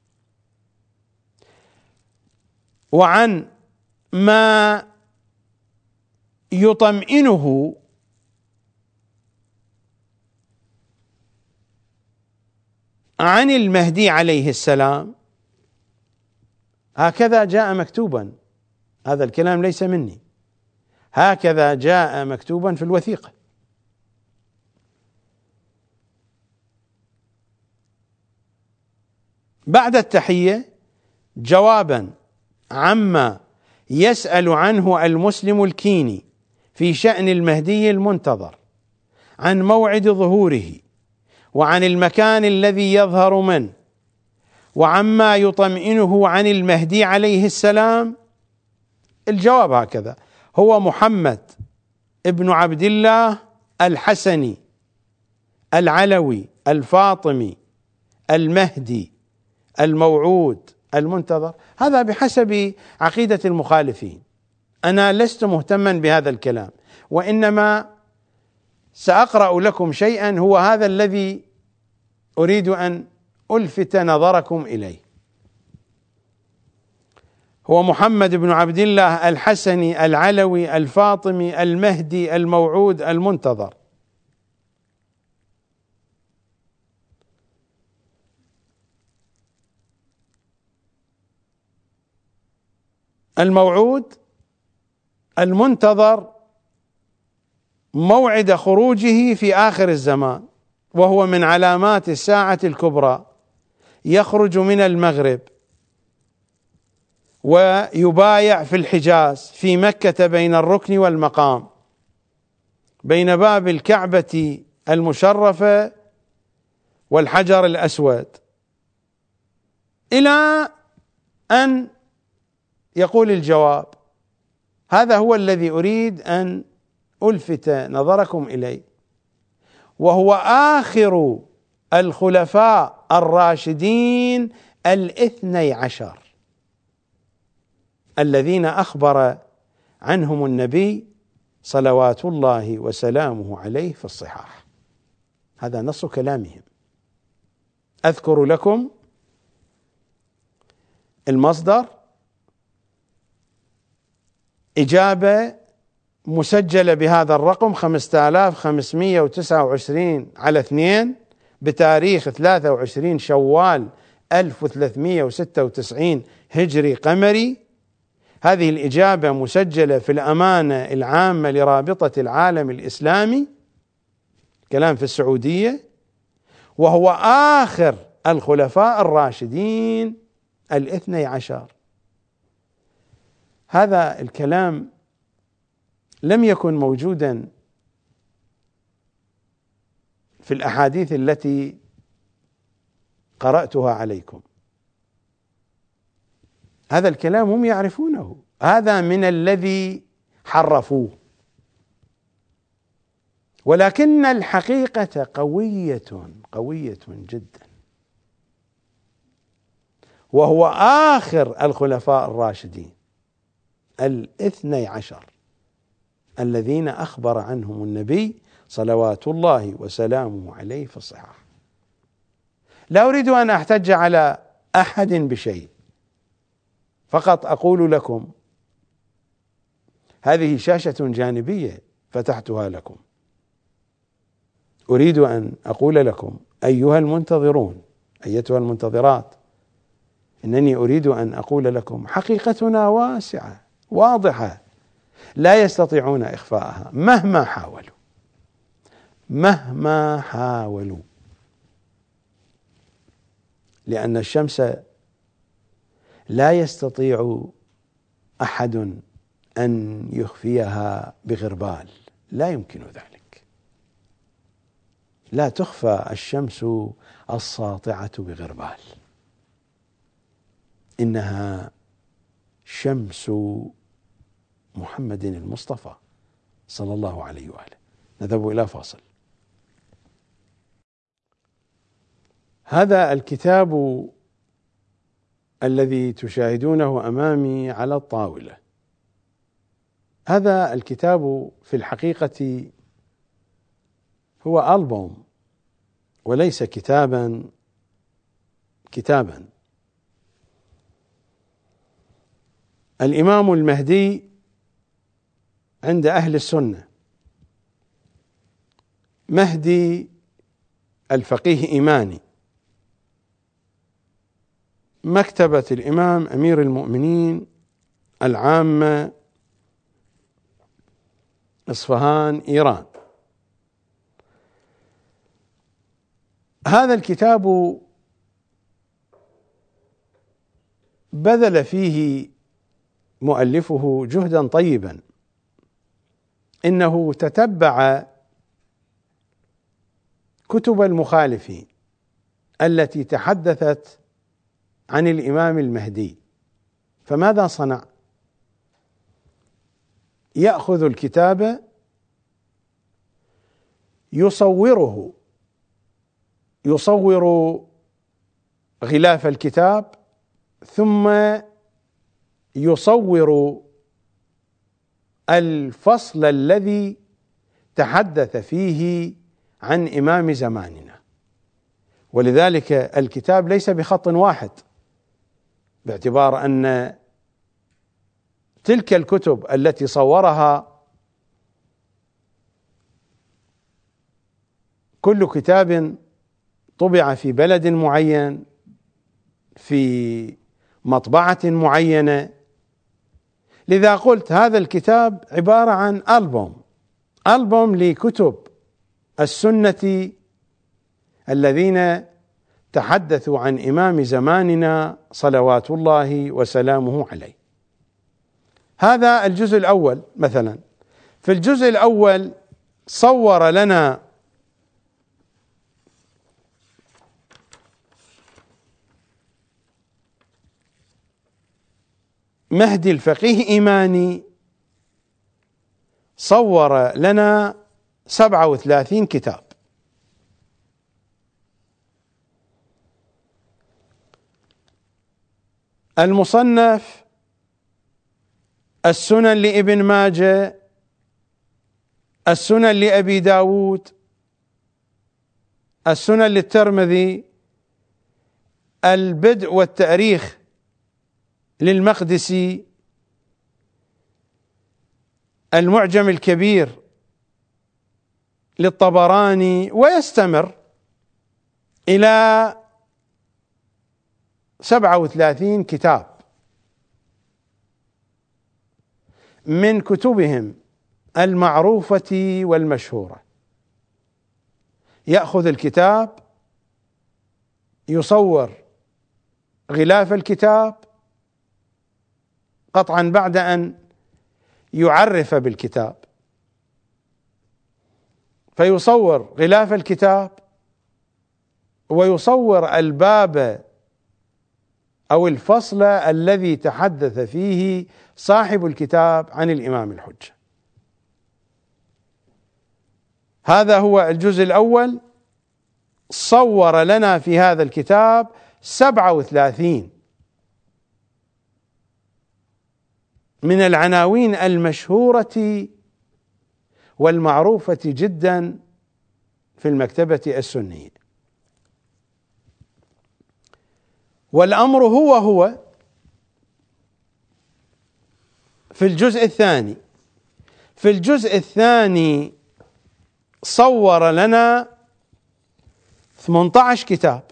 وعن ما يطمئنه عن المهدي عليه السلام. هكذا جاء مكتوبا، هذا الكلام ليس مني، هكذا جاء مكتوبا في الوثيقة. بعد التحية، جوابا عما يسأل عنه المسلم الكيني في شأن المهدي المنتظر، عن موعد ظهوره، وعن المكان الذي يظهر منه، وعما يطمئنه عن المهدي عليه السلام. الجواب هكذا: هو محمد ابن عبد الله الحسني العلوي الفاطمي المهدي الموعود المنتظر. هذا بحسب عقيدة المخالفين. أنا لست مهتما بهذا الكلام، وإنما سأقرأ لكم شيئا هو هذا الذي أريد أن ألفت نظركم إليه. هو محمد بن عبد الله الحسني العلوي الفاطمي المهدي الموعود المنتظر. الموعود المنتظر موعد خروجه في آخر الزمان، وهو من علامات الساعة الكبرى. يخرج من المغرب ويبايع في الحجاز في مكة بين الركن والمقام، بين باب الكعبة المشرفة والحجر الأسود، إلى أن يقول الجواب. هذا هو الذي أريد أن ألفت نظركم إليه، وهو آخر الخلفاء الراشدين الاثني عشر الذين أخبر عنهم النبي صلوات الله وسلامه عليه في الصحاح. هذا نص كلامهم. أذكر لكم المصدر: إجابة مسجلة بهذا الرقم خمسة آلاف وخمسمائة وتسعة وعشرين على اثنين بتاريخ ثلاثة وعشرين شوال ألف وثلاثمائة وستة وتسعين هجري قمري. هذه الإجابة مسجلة في الأمانة العامة لرابطة العالم الإسلامي، كلام في السعودية، وهو آخر الخلفاء الراشدين الاثني عشر. هذا الكلام لم يكن موجودا في الأحاديث التي قرأتها عليكم. هذا الكلام هم يعرفونه، هذا من الذي حرفوه، ولكن الحقيقة قوية قوية جدا، وهو آخر الخلفاء الراشدين الاثني عشر الذين أخبر عنهم النبي صلوات الله وسلامه عليه في الصحاح. لا أريد أن أحتج على أحد بشيء، فقط أقول لكم هذه شاشة جانبية فتحتها لكم. أريد أن أقول لكم أيها المنتظرون، أيتها المنتظرات، إنني أريد أن أقول لكم حقيقتنا واسعة واضحة، لا يستطيعون إخفاءها مهما حاولوا مهما حاولوا، لأن الشمس لا يستطيع أحد أن يخفيها بغربال، لا يمكن ذلك. لا تخفى الشمس الساطعة بغربال، إنها شمس محمد المصطفى صلى الله عليه وآله. نذهب إلى فاصل. هذا الكتاب الذي تشاهدونه أمامي على الطاولة، هذا الكتاب في الحقيقة هو ألبوم وليس كتابا كتابا الإمام المهدي عند أهل السنة، مهدي الفقيه إيماني، مكتبة الإمام أمير المؤمنين العامة، إصفهان، إيران. هذا الكتاب بذل فيه مؤلفه جهدا طيبا، إنه تتبع كتب المخالفين التي تحدثت عن الإمام المهدي. فماذا صنع؟ يأخذ الكتاب يصوره، يصور غلاف الكتاب، ثم يصور الفصل الذي تحدث فيه عن إمام زماننا. ولذلك الكتاب ليس بخط واحد، باعتبار أن تلك الكتب التي صورها كل كتاب طبع في بلد معين في مطبعة معينة، لذا قلت هذا الكتاب عبارة عن ألبوم ألبوم لكتب السنة الذين تحدثوا عن إمام زماننا صلوات الله وسلامه عليه. هذا الجزء الأول مثلا. في الجزء الأول صور لنا مهدي الفقيه إيماني، صور لنا سبعة وثلاثين كتاب. المصنف السنن لابن ماجه، السنن لأبي داود، السنن للترمذي، البدء والتاريخ للمقدسي، المعجم الكبير للطبراني، ويستمر إلى سبعة وثلاثين كتاب من كتبهم المعروفة والمشهورة. يأخذ الكتاب، يصور غلاف الكتاب قطعا بعد أن يعرف بالكتاب، فيصور غلاف الكتاب ويصور الباب أو الفصل الذي تحدث فيه صاحب الكتاب عن الإمام الحجة. هذا هو الجزء الأول. صور لنا في هذا الكتاب سبعة وثلاثين من العناوين المشهورة والمعروفة جدا في المكتبة السنية. والأمر هو هو في الجزء الثاني. في الجزء الثاني صور لنا ثمانية عشر كتاب.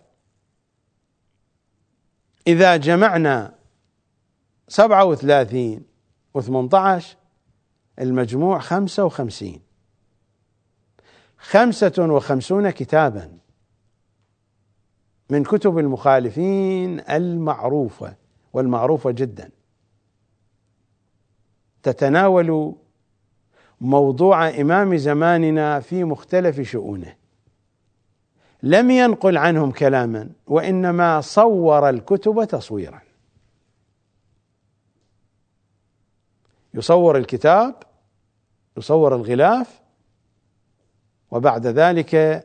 إذا جمعنا سبعة وثلاثين وثمانية عشر المجموع خمسة وخمسين، خمسة وخمسون كتابا من كتب المخالفين المعروفة والمعروفة جدا، تتناول موضوع إمام زماننا في مختلف شؤونه. لم ينقل عنهم كلاما، وإنما صور الكتب تصويرا. يصور الكتاب، يصور الغلاف، وبعد ذلك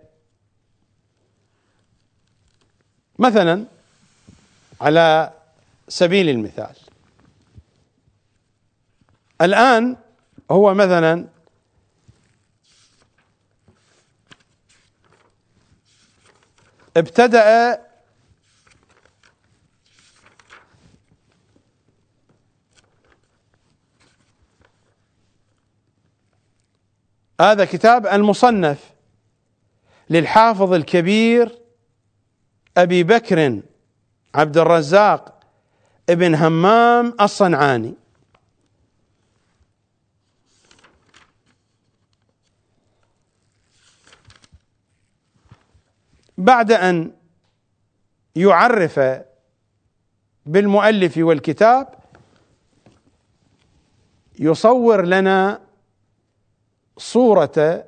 مثلا على سبيل المثال الآن هو مثلا ابتدأ هذا كتاب المصنف للحافظ الكبير أبي بكر عبد الرزاق ابن همام الصنعاني. بعد أن يعرف بالمؤلف والكتاب يصور لنا صورة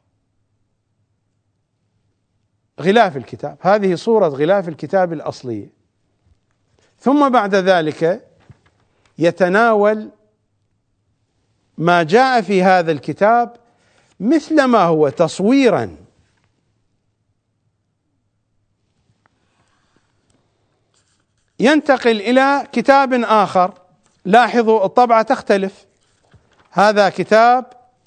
غلاف الكتاب. هذه صورة غلاف الكتاب الأصلية. ثم بعد ذلك يتناول ما جاء في هذا الكتاب مثل ما هو تصويرا، ينتقل إلى كتاب آخر. لاحظوا الطبعة تختلف. هذا كتاب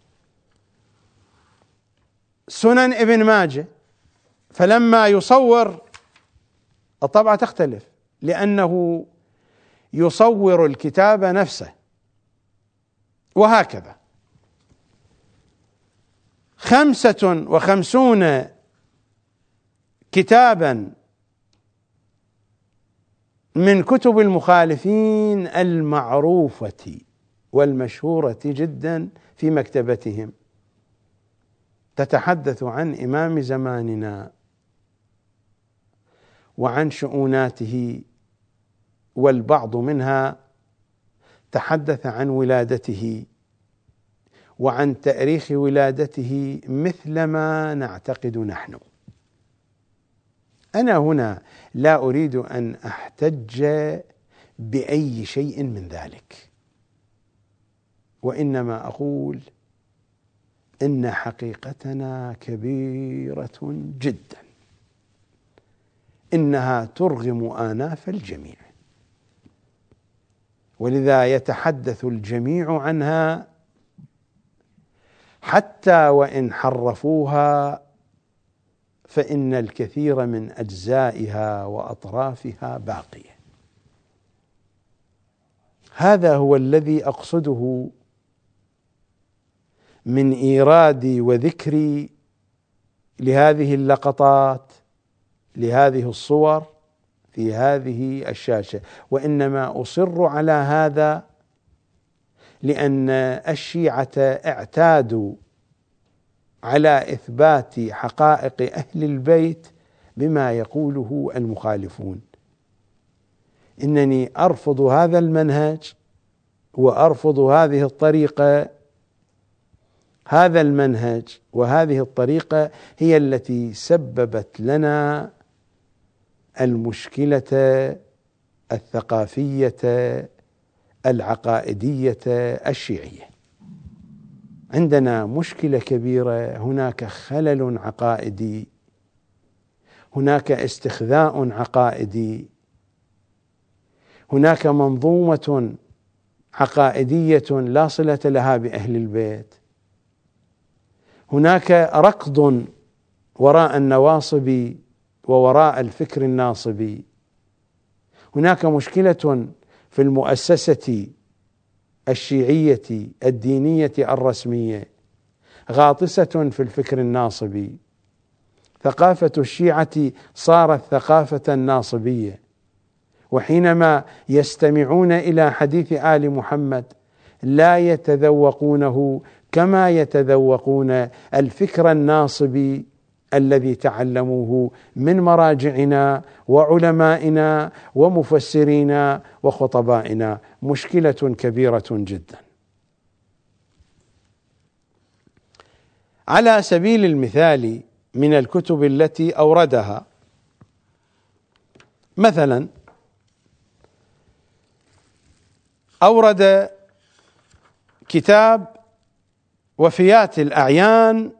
سنن ابن ماجه، فلما يصور الطبعة تختلف، لأنه يصور الكتاب نفسه. وهكذا خمسة وخمسون كتابا من كتب المخالفين المعروفة والمشهورة جدا في مكتبتهم تتحدث عن إمام زماننا وعن شؤوناته، والبعض منها تحدث عن ولادته وعن تاريخ ولادته مثلما نعتقد نحن. أنا هنا لا أريد أن أحتج بأي شيء من ذلك، وإنما أقول إن حقيقتنا كبيرة جدا، إنها ترغم آناف الجميع، ولذا يتحدث الجميع عنها حتى وإن حرفوها، فإن الكثير من أجزائها وأطرافها باقية. هذا هو الذي أقصده من إيرادي وذكري لهذه اللقطات، لهذه الصور في هذه الشاشة. وإنما أصر على هذا لأن الشيعة اعتادوا على إثبات حقائق أهل البيت بما يقوله المخالفون. إنني أرفض هذا المنهج وأرفض هذه الطريقة. هذا المنهج وهذه الطريقة هي التي سببت لنا المشكلة الثقافية العقائدية الشيعية. عندنا مشكلة كبيرة، هناك خلل عقائدي، هناك استخذاء عقائدي، هناك منظومة عقائدية لا صلة لها بأهل البيت، هناك ركض وراء النواصب ووراء الفكر الناصبي، هناك مشكلة في المؤسسة الشيعية الدينية الرسمية غاطسة في الفكر الناصبي. ثقافة الشيعة صارت ثقافة ناصبية، وحينما يستمعون إلى حديث آل محمد لا يتذوقونه كما يتذوقون الفكر الناصبي الذي تعلموه من مراجعنا وعلمائنا ومفسرينا وخطبائنا. مشكلة كبيرة جدا. على سبيل المثال من الكتب التي أوردها، مثلا أورد كتاب وفيات الأعيان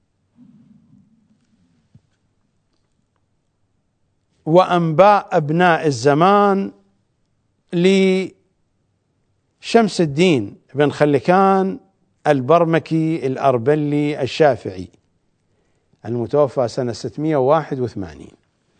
وأنباء أبناء الزمان لشمس الدين بن خلكان البرمكي الأربلي الشافعي المتوفى سنة ستمائة وواحد وثمانين.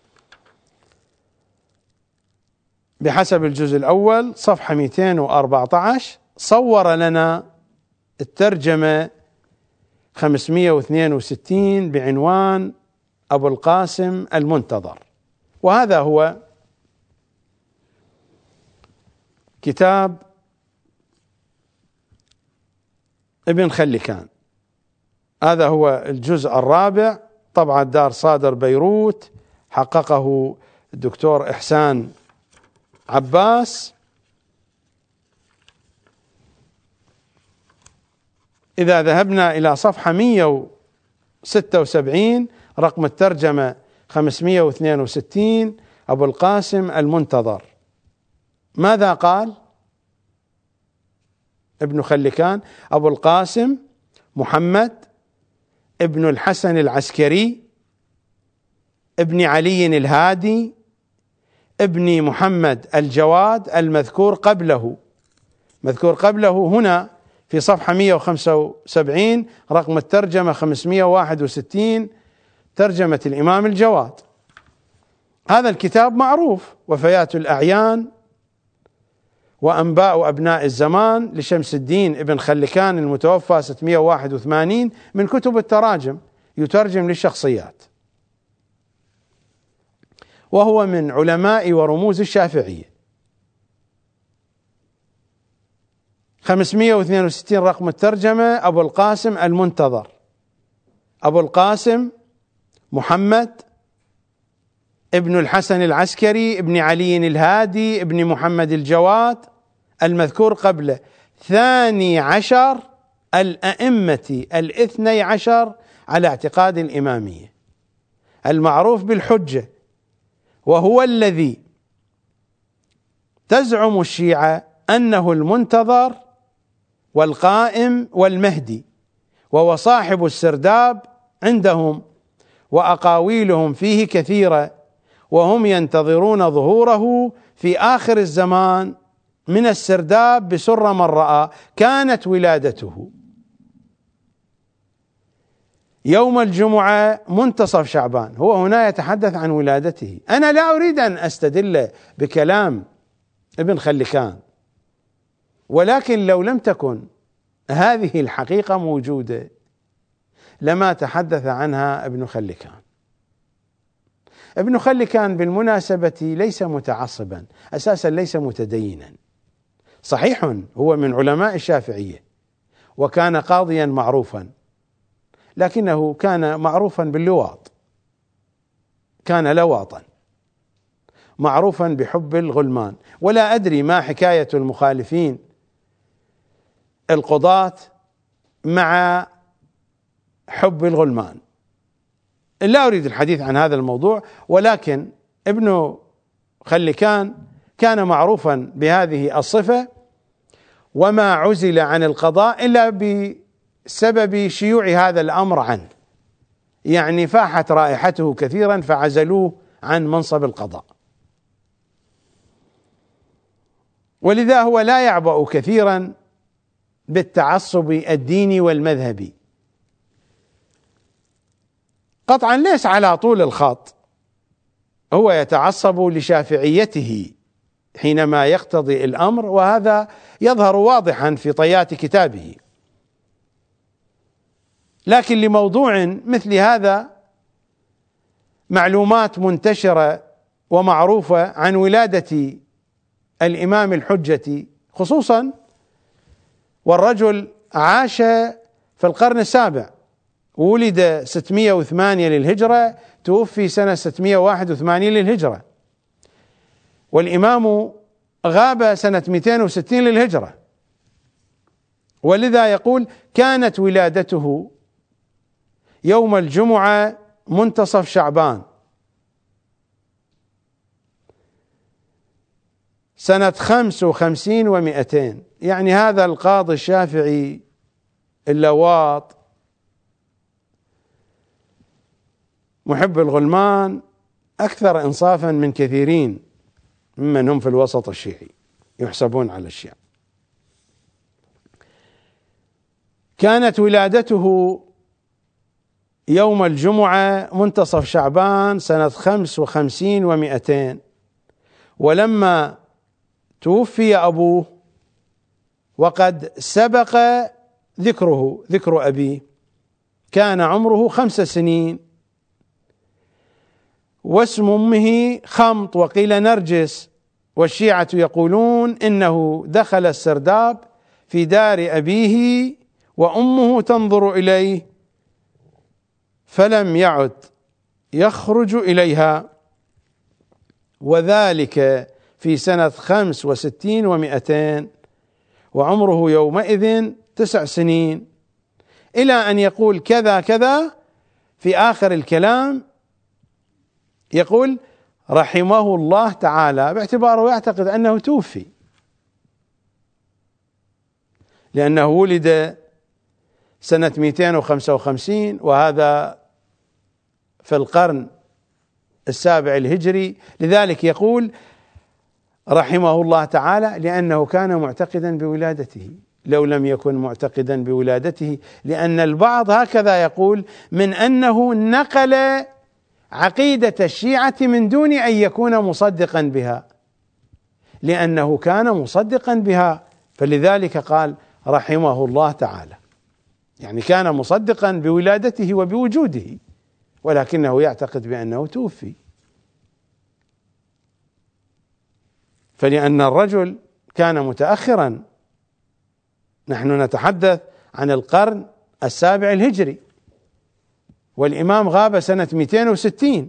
بحسب الجزء الأول صفحة مئتين وأربعة عشر صور لنا الترجمة خمسمائة واثنين وستين بعنوان أبو القاسم المنتظر، وهذا هو كتاب ابن خلكان. هذا هو الجزء الرابع، طبعة دار صادر بيروت، حققه الدكتور إحسان عباس. إذا ذهبنا إلى صفحة مئة وستة وسبعين رقم الترجمة خمسمائة واثنين وستين أبو القاسم المنتظر، ماذا قال ابن خلكان؟ أبو القاسم محمد ابن الحسن العسكري ابن علي الهادي ابن محمد الجواد المذكور قبله. مذكور قبله هنا في صفحة مئة وخمسة وسبعين رقم الترجمة خمسمائة وواحد وستين ترجمة الإمام الجواد. هذا الكتاب معروف، وفيات الأعيان وأنباء أبناء الزمان لشمس الدين ابن خلكان المتوفى ستمائة وواحد وثمانين، من كتب التراجم، يترجم للشخصيات، وهو من علماء ورموز الشافعية. خمسمائة واثنين وستين رقم الترجمة أبو القاسم المنتظر، أبو القاسم محمد ابن الحسن العسكري ابن علي الهادي ابن محمد الجواد المذكور قبله، ثاني عشر الأئمة الاثني عشر على اعتقاد الإمامية المعروف بالحجة، وهو الذي تزعم الشيعة أنه المنتظر والقائم والمهدي، وهو صاحب السرداب عندهم، وأقاويلهم فيه كثيرة، وهم ينتظرون ظهوره في آخر الزمان من السرداب بسر من رأى. كانت ولادته يوم الجمعة منتصف شعبان، هو هنا يتحدث عن ولادته. أنا لا أريد أن أستدل بكلام ابن خلكان، ولكن لو لم تكن هذه الحقيقة موجودة لما تحدث عنها ابن خلكان. ابن خلكان بالمناسبة ليس متعصبا، أساسا ليس متدينا، صحيح هو من علماء الشافعية وكان قاضيا معروفا، لكنه كان معروفا باللواط، كان لواطا معروفا بحب الغلمان. ولا أدري ما حكاية المخالفين القضاة مع حب الغلمان، لا أريد الحديث عن هذا الموضوع، ولكن ابن خلكان كان معروفا بهذه الصفة، وما عزل عن القضاء إلا بسبب شيوع هذا الأمر عنه، يعني فاحت رائحته كثيرا فعزلوه عن منصب القضاء، ولذا هو لا يعبأ كثيرا بالتعصب الديني والمذهبي، قطعا ليس على طول الخط، هو يتعصب لشافعيته حينما يقتضي الأمر، وهذا يظهر واضحا في طيات كتابه. لكن لموضوع مثل هذا معلومات منتشرة ومعروفة عن ولادة الإمام الحجة خصوصا، والرجل عاش في القرن السابع، ولد ستمائة وثمانية للهجرة، توفي سنة ستمائة وواحد وثمانين للهجرة، والإمام غاب سنة مئتين وستين للهجرة، ولذا يقول كانت ولادته يوم الجمعة منتصف شعبان سنة خمس وخمسين ومئتين. يعني هذا القاضي الشافعي اللواط محب الغلمان أكثر إنصافا من كثيرين ممن هم في الوسط الشيعي يحسبون على الشيعة. كانت ولادته يوم الجمعة منتصف شعبان سنة خمس وخمسين ومئتين، ولما توفي أبوه وقد سبق ذكره ذكر أبيه كان عمره خمس سنين، واسم أمه خمط وقيل نرجس، والشيعة يقولون إنه دخل السرداب في دار أبيه وأمه تنظر إليه فلم يعد يخرج إليها، وذلك في سنة خمس وستين ومئتين، وعمره يومئذ تسع سنين، إلى أن يقول كذا كذا في آخر الكلام، يقول رحمه الله تعالى، باعتباره يعتقد أنه توفي، لأنه ولد سنة مئتين وخمسة وخمسين، وهذا في القرن السابع الهجري، لذلك يقول رحمه الله تعالى لأنه كان معتقدا بولادته. لو لم يكن معتقدا بولادته، لأن البعض هكذا يقول من أنه نقل عقيدة الشيعة من دون أن يكون مصدقا بها، لأنه كان مصدقا بها، فلذلك قال رحمه الله تعالى، يعني كان مصدقا بولادته وبوجوده، ولكنه يعتقد بأنه توفي. فلأن الرجل كان متأخرا، نحن نتحدث عن القرن السابع الهجري، والإمام غاب سنة مئتين وستين،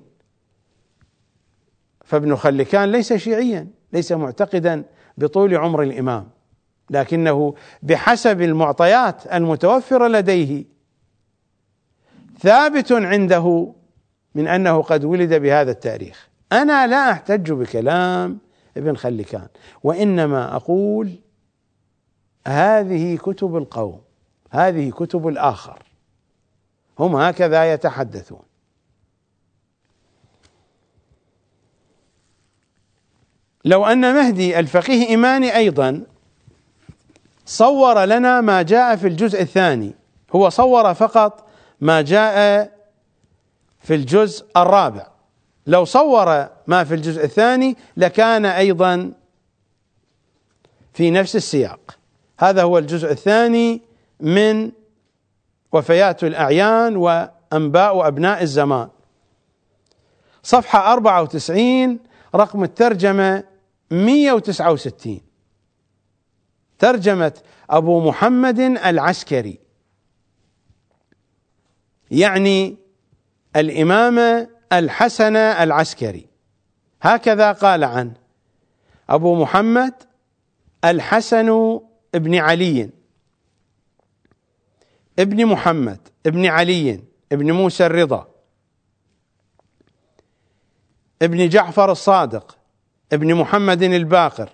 فابن خلكان ليس شيعيا، ليس معتقدا بطول عمر الإمام، لكنه بحسب المعطيات المتوفرة لديه ثابت عنده من أنه قد ولد بهذا التاريخ. أنا لا أحتج بكلام ابن خلكان، وإنما أقول هذه كتب القوم، هذه كتب الآخر، هم هكذا يتحدثون. لو أن مهدي الفقيه إيماني أيضا صور لنا ما جاء في الجزء الثاني، هو صور فقط ما جاء في الجزء الرابع، لو صور ما في الجزء الثاني لكان أيضا في نفس السياق. هذا هو الجزء الثاني من وفيات الأعيان وأنباء أبناء الزمان، صفحة أربعة وتسعين، رقم الترجمة مئة وتسعة وستين، ترجمة أبو محمد العسكري، يعني الإمام الحسن العسكري، هكذا قال عنه: أبو محمد الحسن ابن علي ابن محمد ابن علي ابن موسى الرضا ابن جعفر الصادق ابن محمد الباقر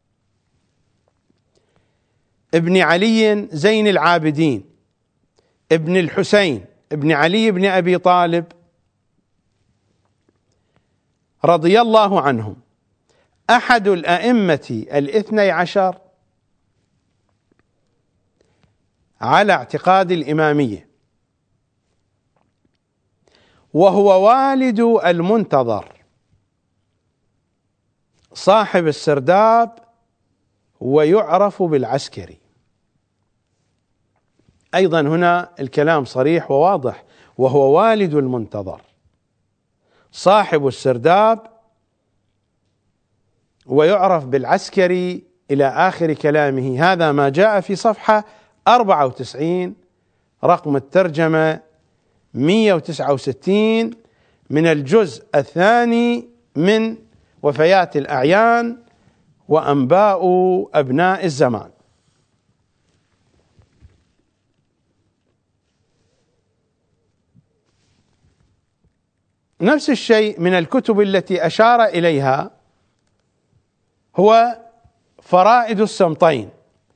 ابن علي زين العابدين ابن الحسين ابن علي بن أبي طالب رضي الله عنهم، أحد الأئمة الاثني عشر على اعتقاد الإمامية، وهو والد المنتظر صاحب السرداب ويعرف بالعسكري. أيضا هنا الكلام صريح وواضح، وهو والد المنتظر صاحب السرداب ويعرف بالعسكري إلى آخر كلامه. هذا ما جاء في صفحة أربعة وتسعين، رقم الترجمة مئة وتسعة وستين، من الجزء الثاني من وفيات الأعيان وأنباء أبناء الزمان. نفس الشيء من الكتب التي أشار إليها هو فرائد السمطين،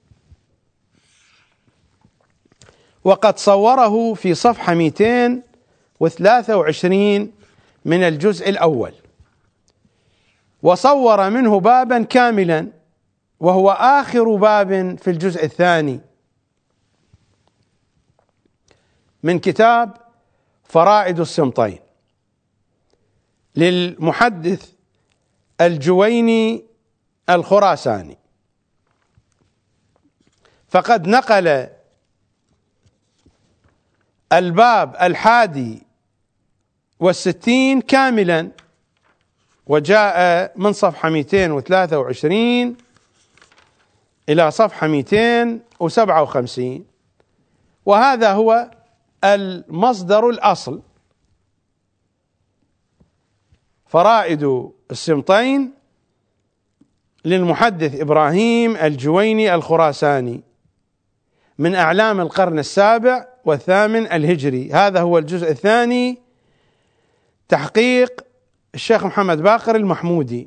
وقد صوره في صفحة مئتين وثلاثة وعشرين من الجزء الأول، وصور منه بابا كاملا وهو آخر باب في الجزء الثاني من كتاب فرائد السمطين للمحدث الجويني الخراساني، فقد نقل الباب الحادي والستين كاملا، وجاء من صفحة مئتين وثلاثة وعشرين إلى صفحة مئتين وسبعة وخمسين، وهذا هو المصدر الأصل. فرائد السمطين للمحدث إبراهيم الجويني الخراساني من أعلام القرن السابع والثامن الهجري. هذا هو الجزء الثاني، تحقيق الشيخ محمد باقر المحمودي.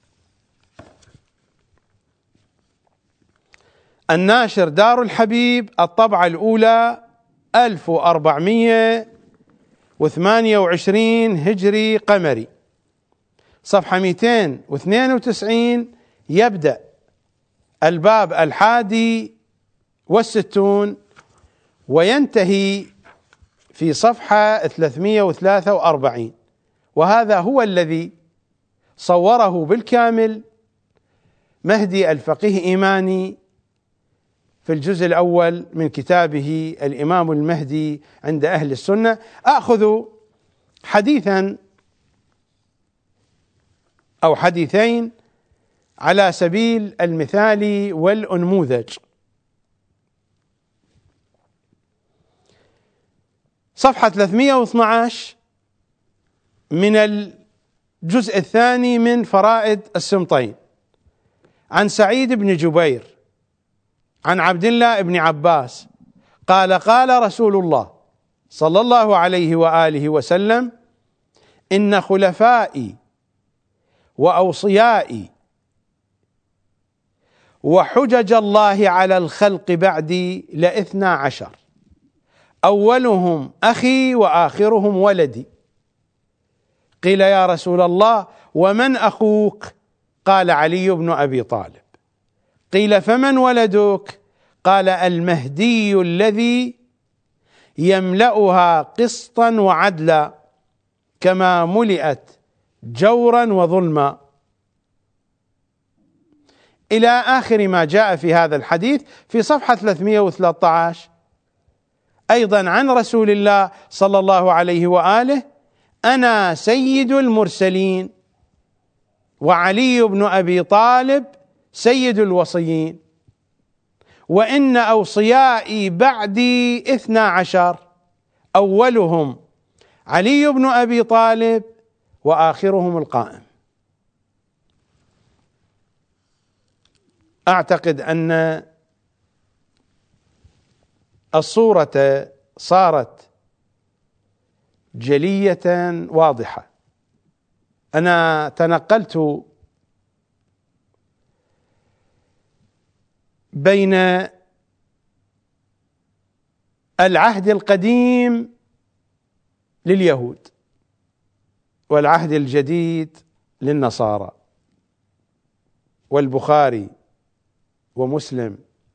الناشر دار الحبيب، الطبعة الأولى ألف وأربعمئة وثمانية وعشرين هجري قمري، صفحة مئتين واثنين وتسعين، يبدأ الباب الحادي والستون وينتهي في صفحة ثلاثمئة وثلاثة وأربعين، وهذا هو الذي صوره بالكامل مهدي الفقيه إيماني في الجزء الأول من كتابه الإمام المهدي عند أهل السنة. أخذ حديثا أو حديثين على سبيل المثال والأنموذج. صفحة ثلاثمئة واثني عشر من الجزء الثاني من فرائد السمطين، عن سعيد بن جبير عن عبد الله بن عباس قال قال رسول الله صلى الله عليه وآله وسلم: إن خلفائي وأوصيائي وحجج الله على الخلق بعدي لاثنى عشر، أولهم أخي وآخرهم ولدي. قيل يا رسول الله ومن أخوك؟ قال علي بن أبي طالب. قيل فمن ولدك؟ قال المهدي الذي يملأها قسطا وعدلا كما ملئت جورا وظلما، إلى آخر ما جاء في هذا الحديث في صفحة ثلاثمئة وثلاثة عشر أيضا عن رسول الله صلى الله عليه وآله: أنا سيد المرسلين وعلي بن أبي طالب سيد الوصيين، وإن أوصيائي بعدي اثنا عشر، أولهم علي بن أبي طالب وآخرهم القائم. أعتقد أن الصورة صارت جلية واضحة. أنا تنقلت بين العهد القديم لليهود والعهد الجديد للنصارى، والبخاري ومسلم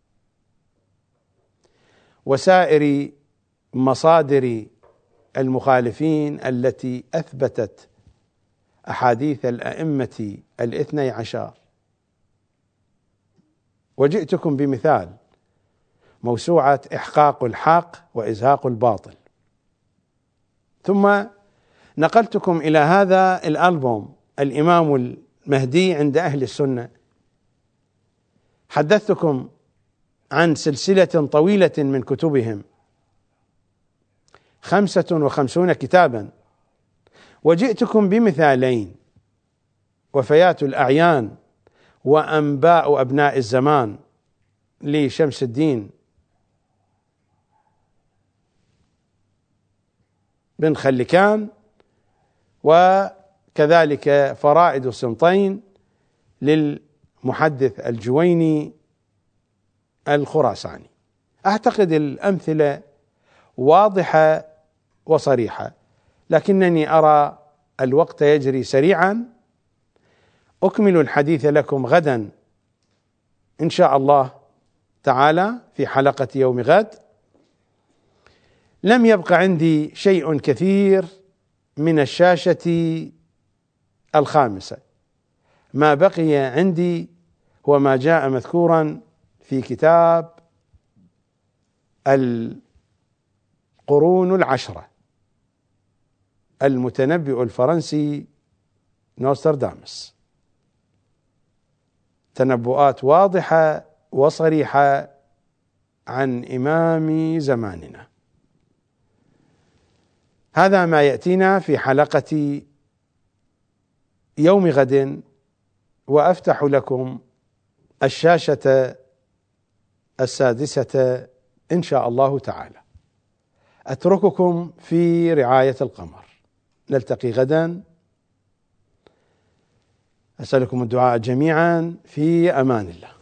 وسائر مصادر المخالفين التي أثبتت أحاديث الأئمة الاثني عشر. وجئتكم بمثال موسوعة إحقاق الحق وإزهاق الباطل، ثم نقلتكم إلى هذا الألبوم الإمام المهدي عند أهل السنة. حدثتكم عن سلسلة طويلة من كتبهم، خمسة وخمسون كتابا، وجئتكم بمثالين: وفيات الأعيان وأنباء أبناء الزمان لشمس الدين بن خلكان، وكذلك فرائد السمطين للمحدث الجويني الخراساني. أعتقد الأمثلة واضحة وصريحة، لكنني أرى الوقت يجري سريعا. أكمل الحديث لكم غدا إن شاء الله تعالى في حلقة يوم غد. لم يبق عندي شيء كثير من الشاشة الخامسة، ما بقي عندي هو ما جاء مذكورا في كتاب القرون العشرة المتنبئ الفرنسي نوستردامس، تنبؤات واضحة وصريحة عن إمام زماننا. هذا ما يأتينا في حلقة يوم غد، وأفتح لكم الشاشة السادسة إن شاء الله تعالى. أترككم في رعاية القمر، نلتقي غدا. أسألكم الدعاء جميعا، في أمان الله.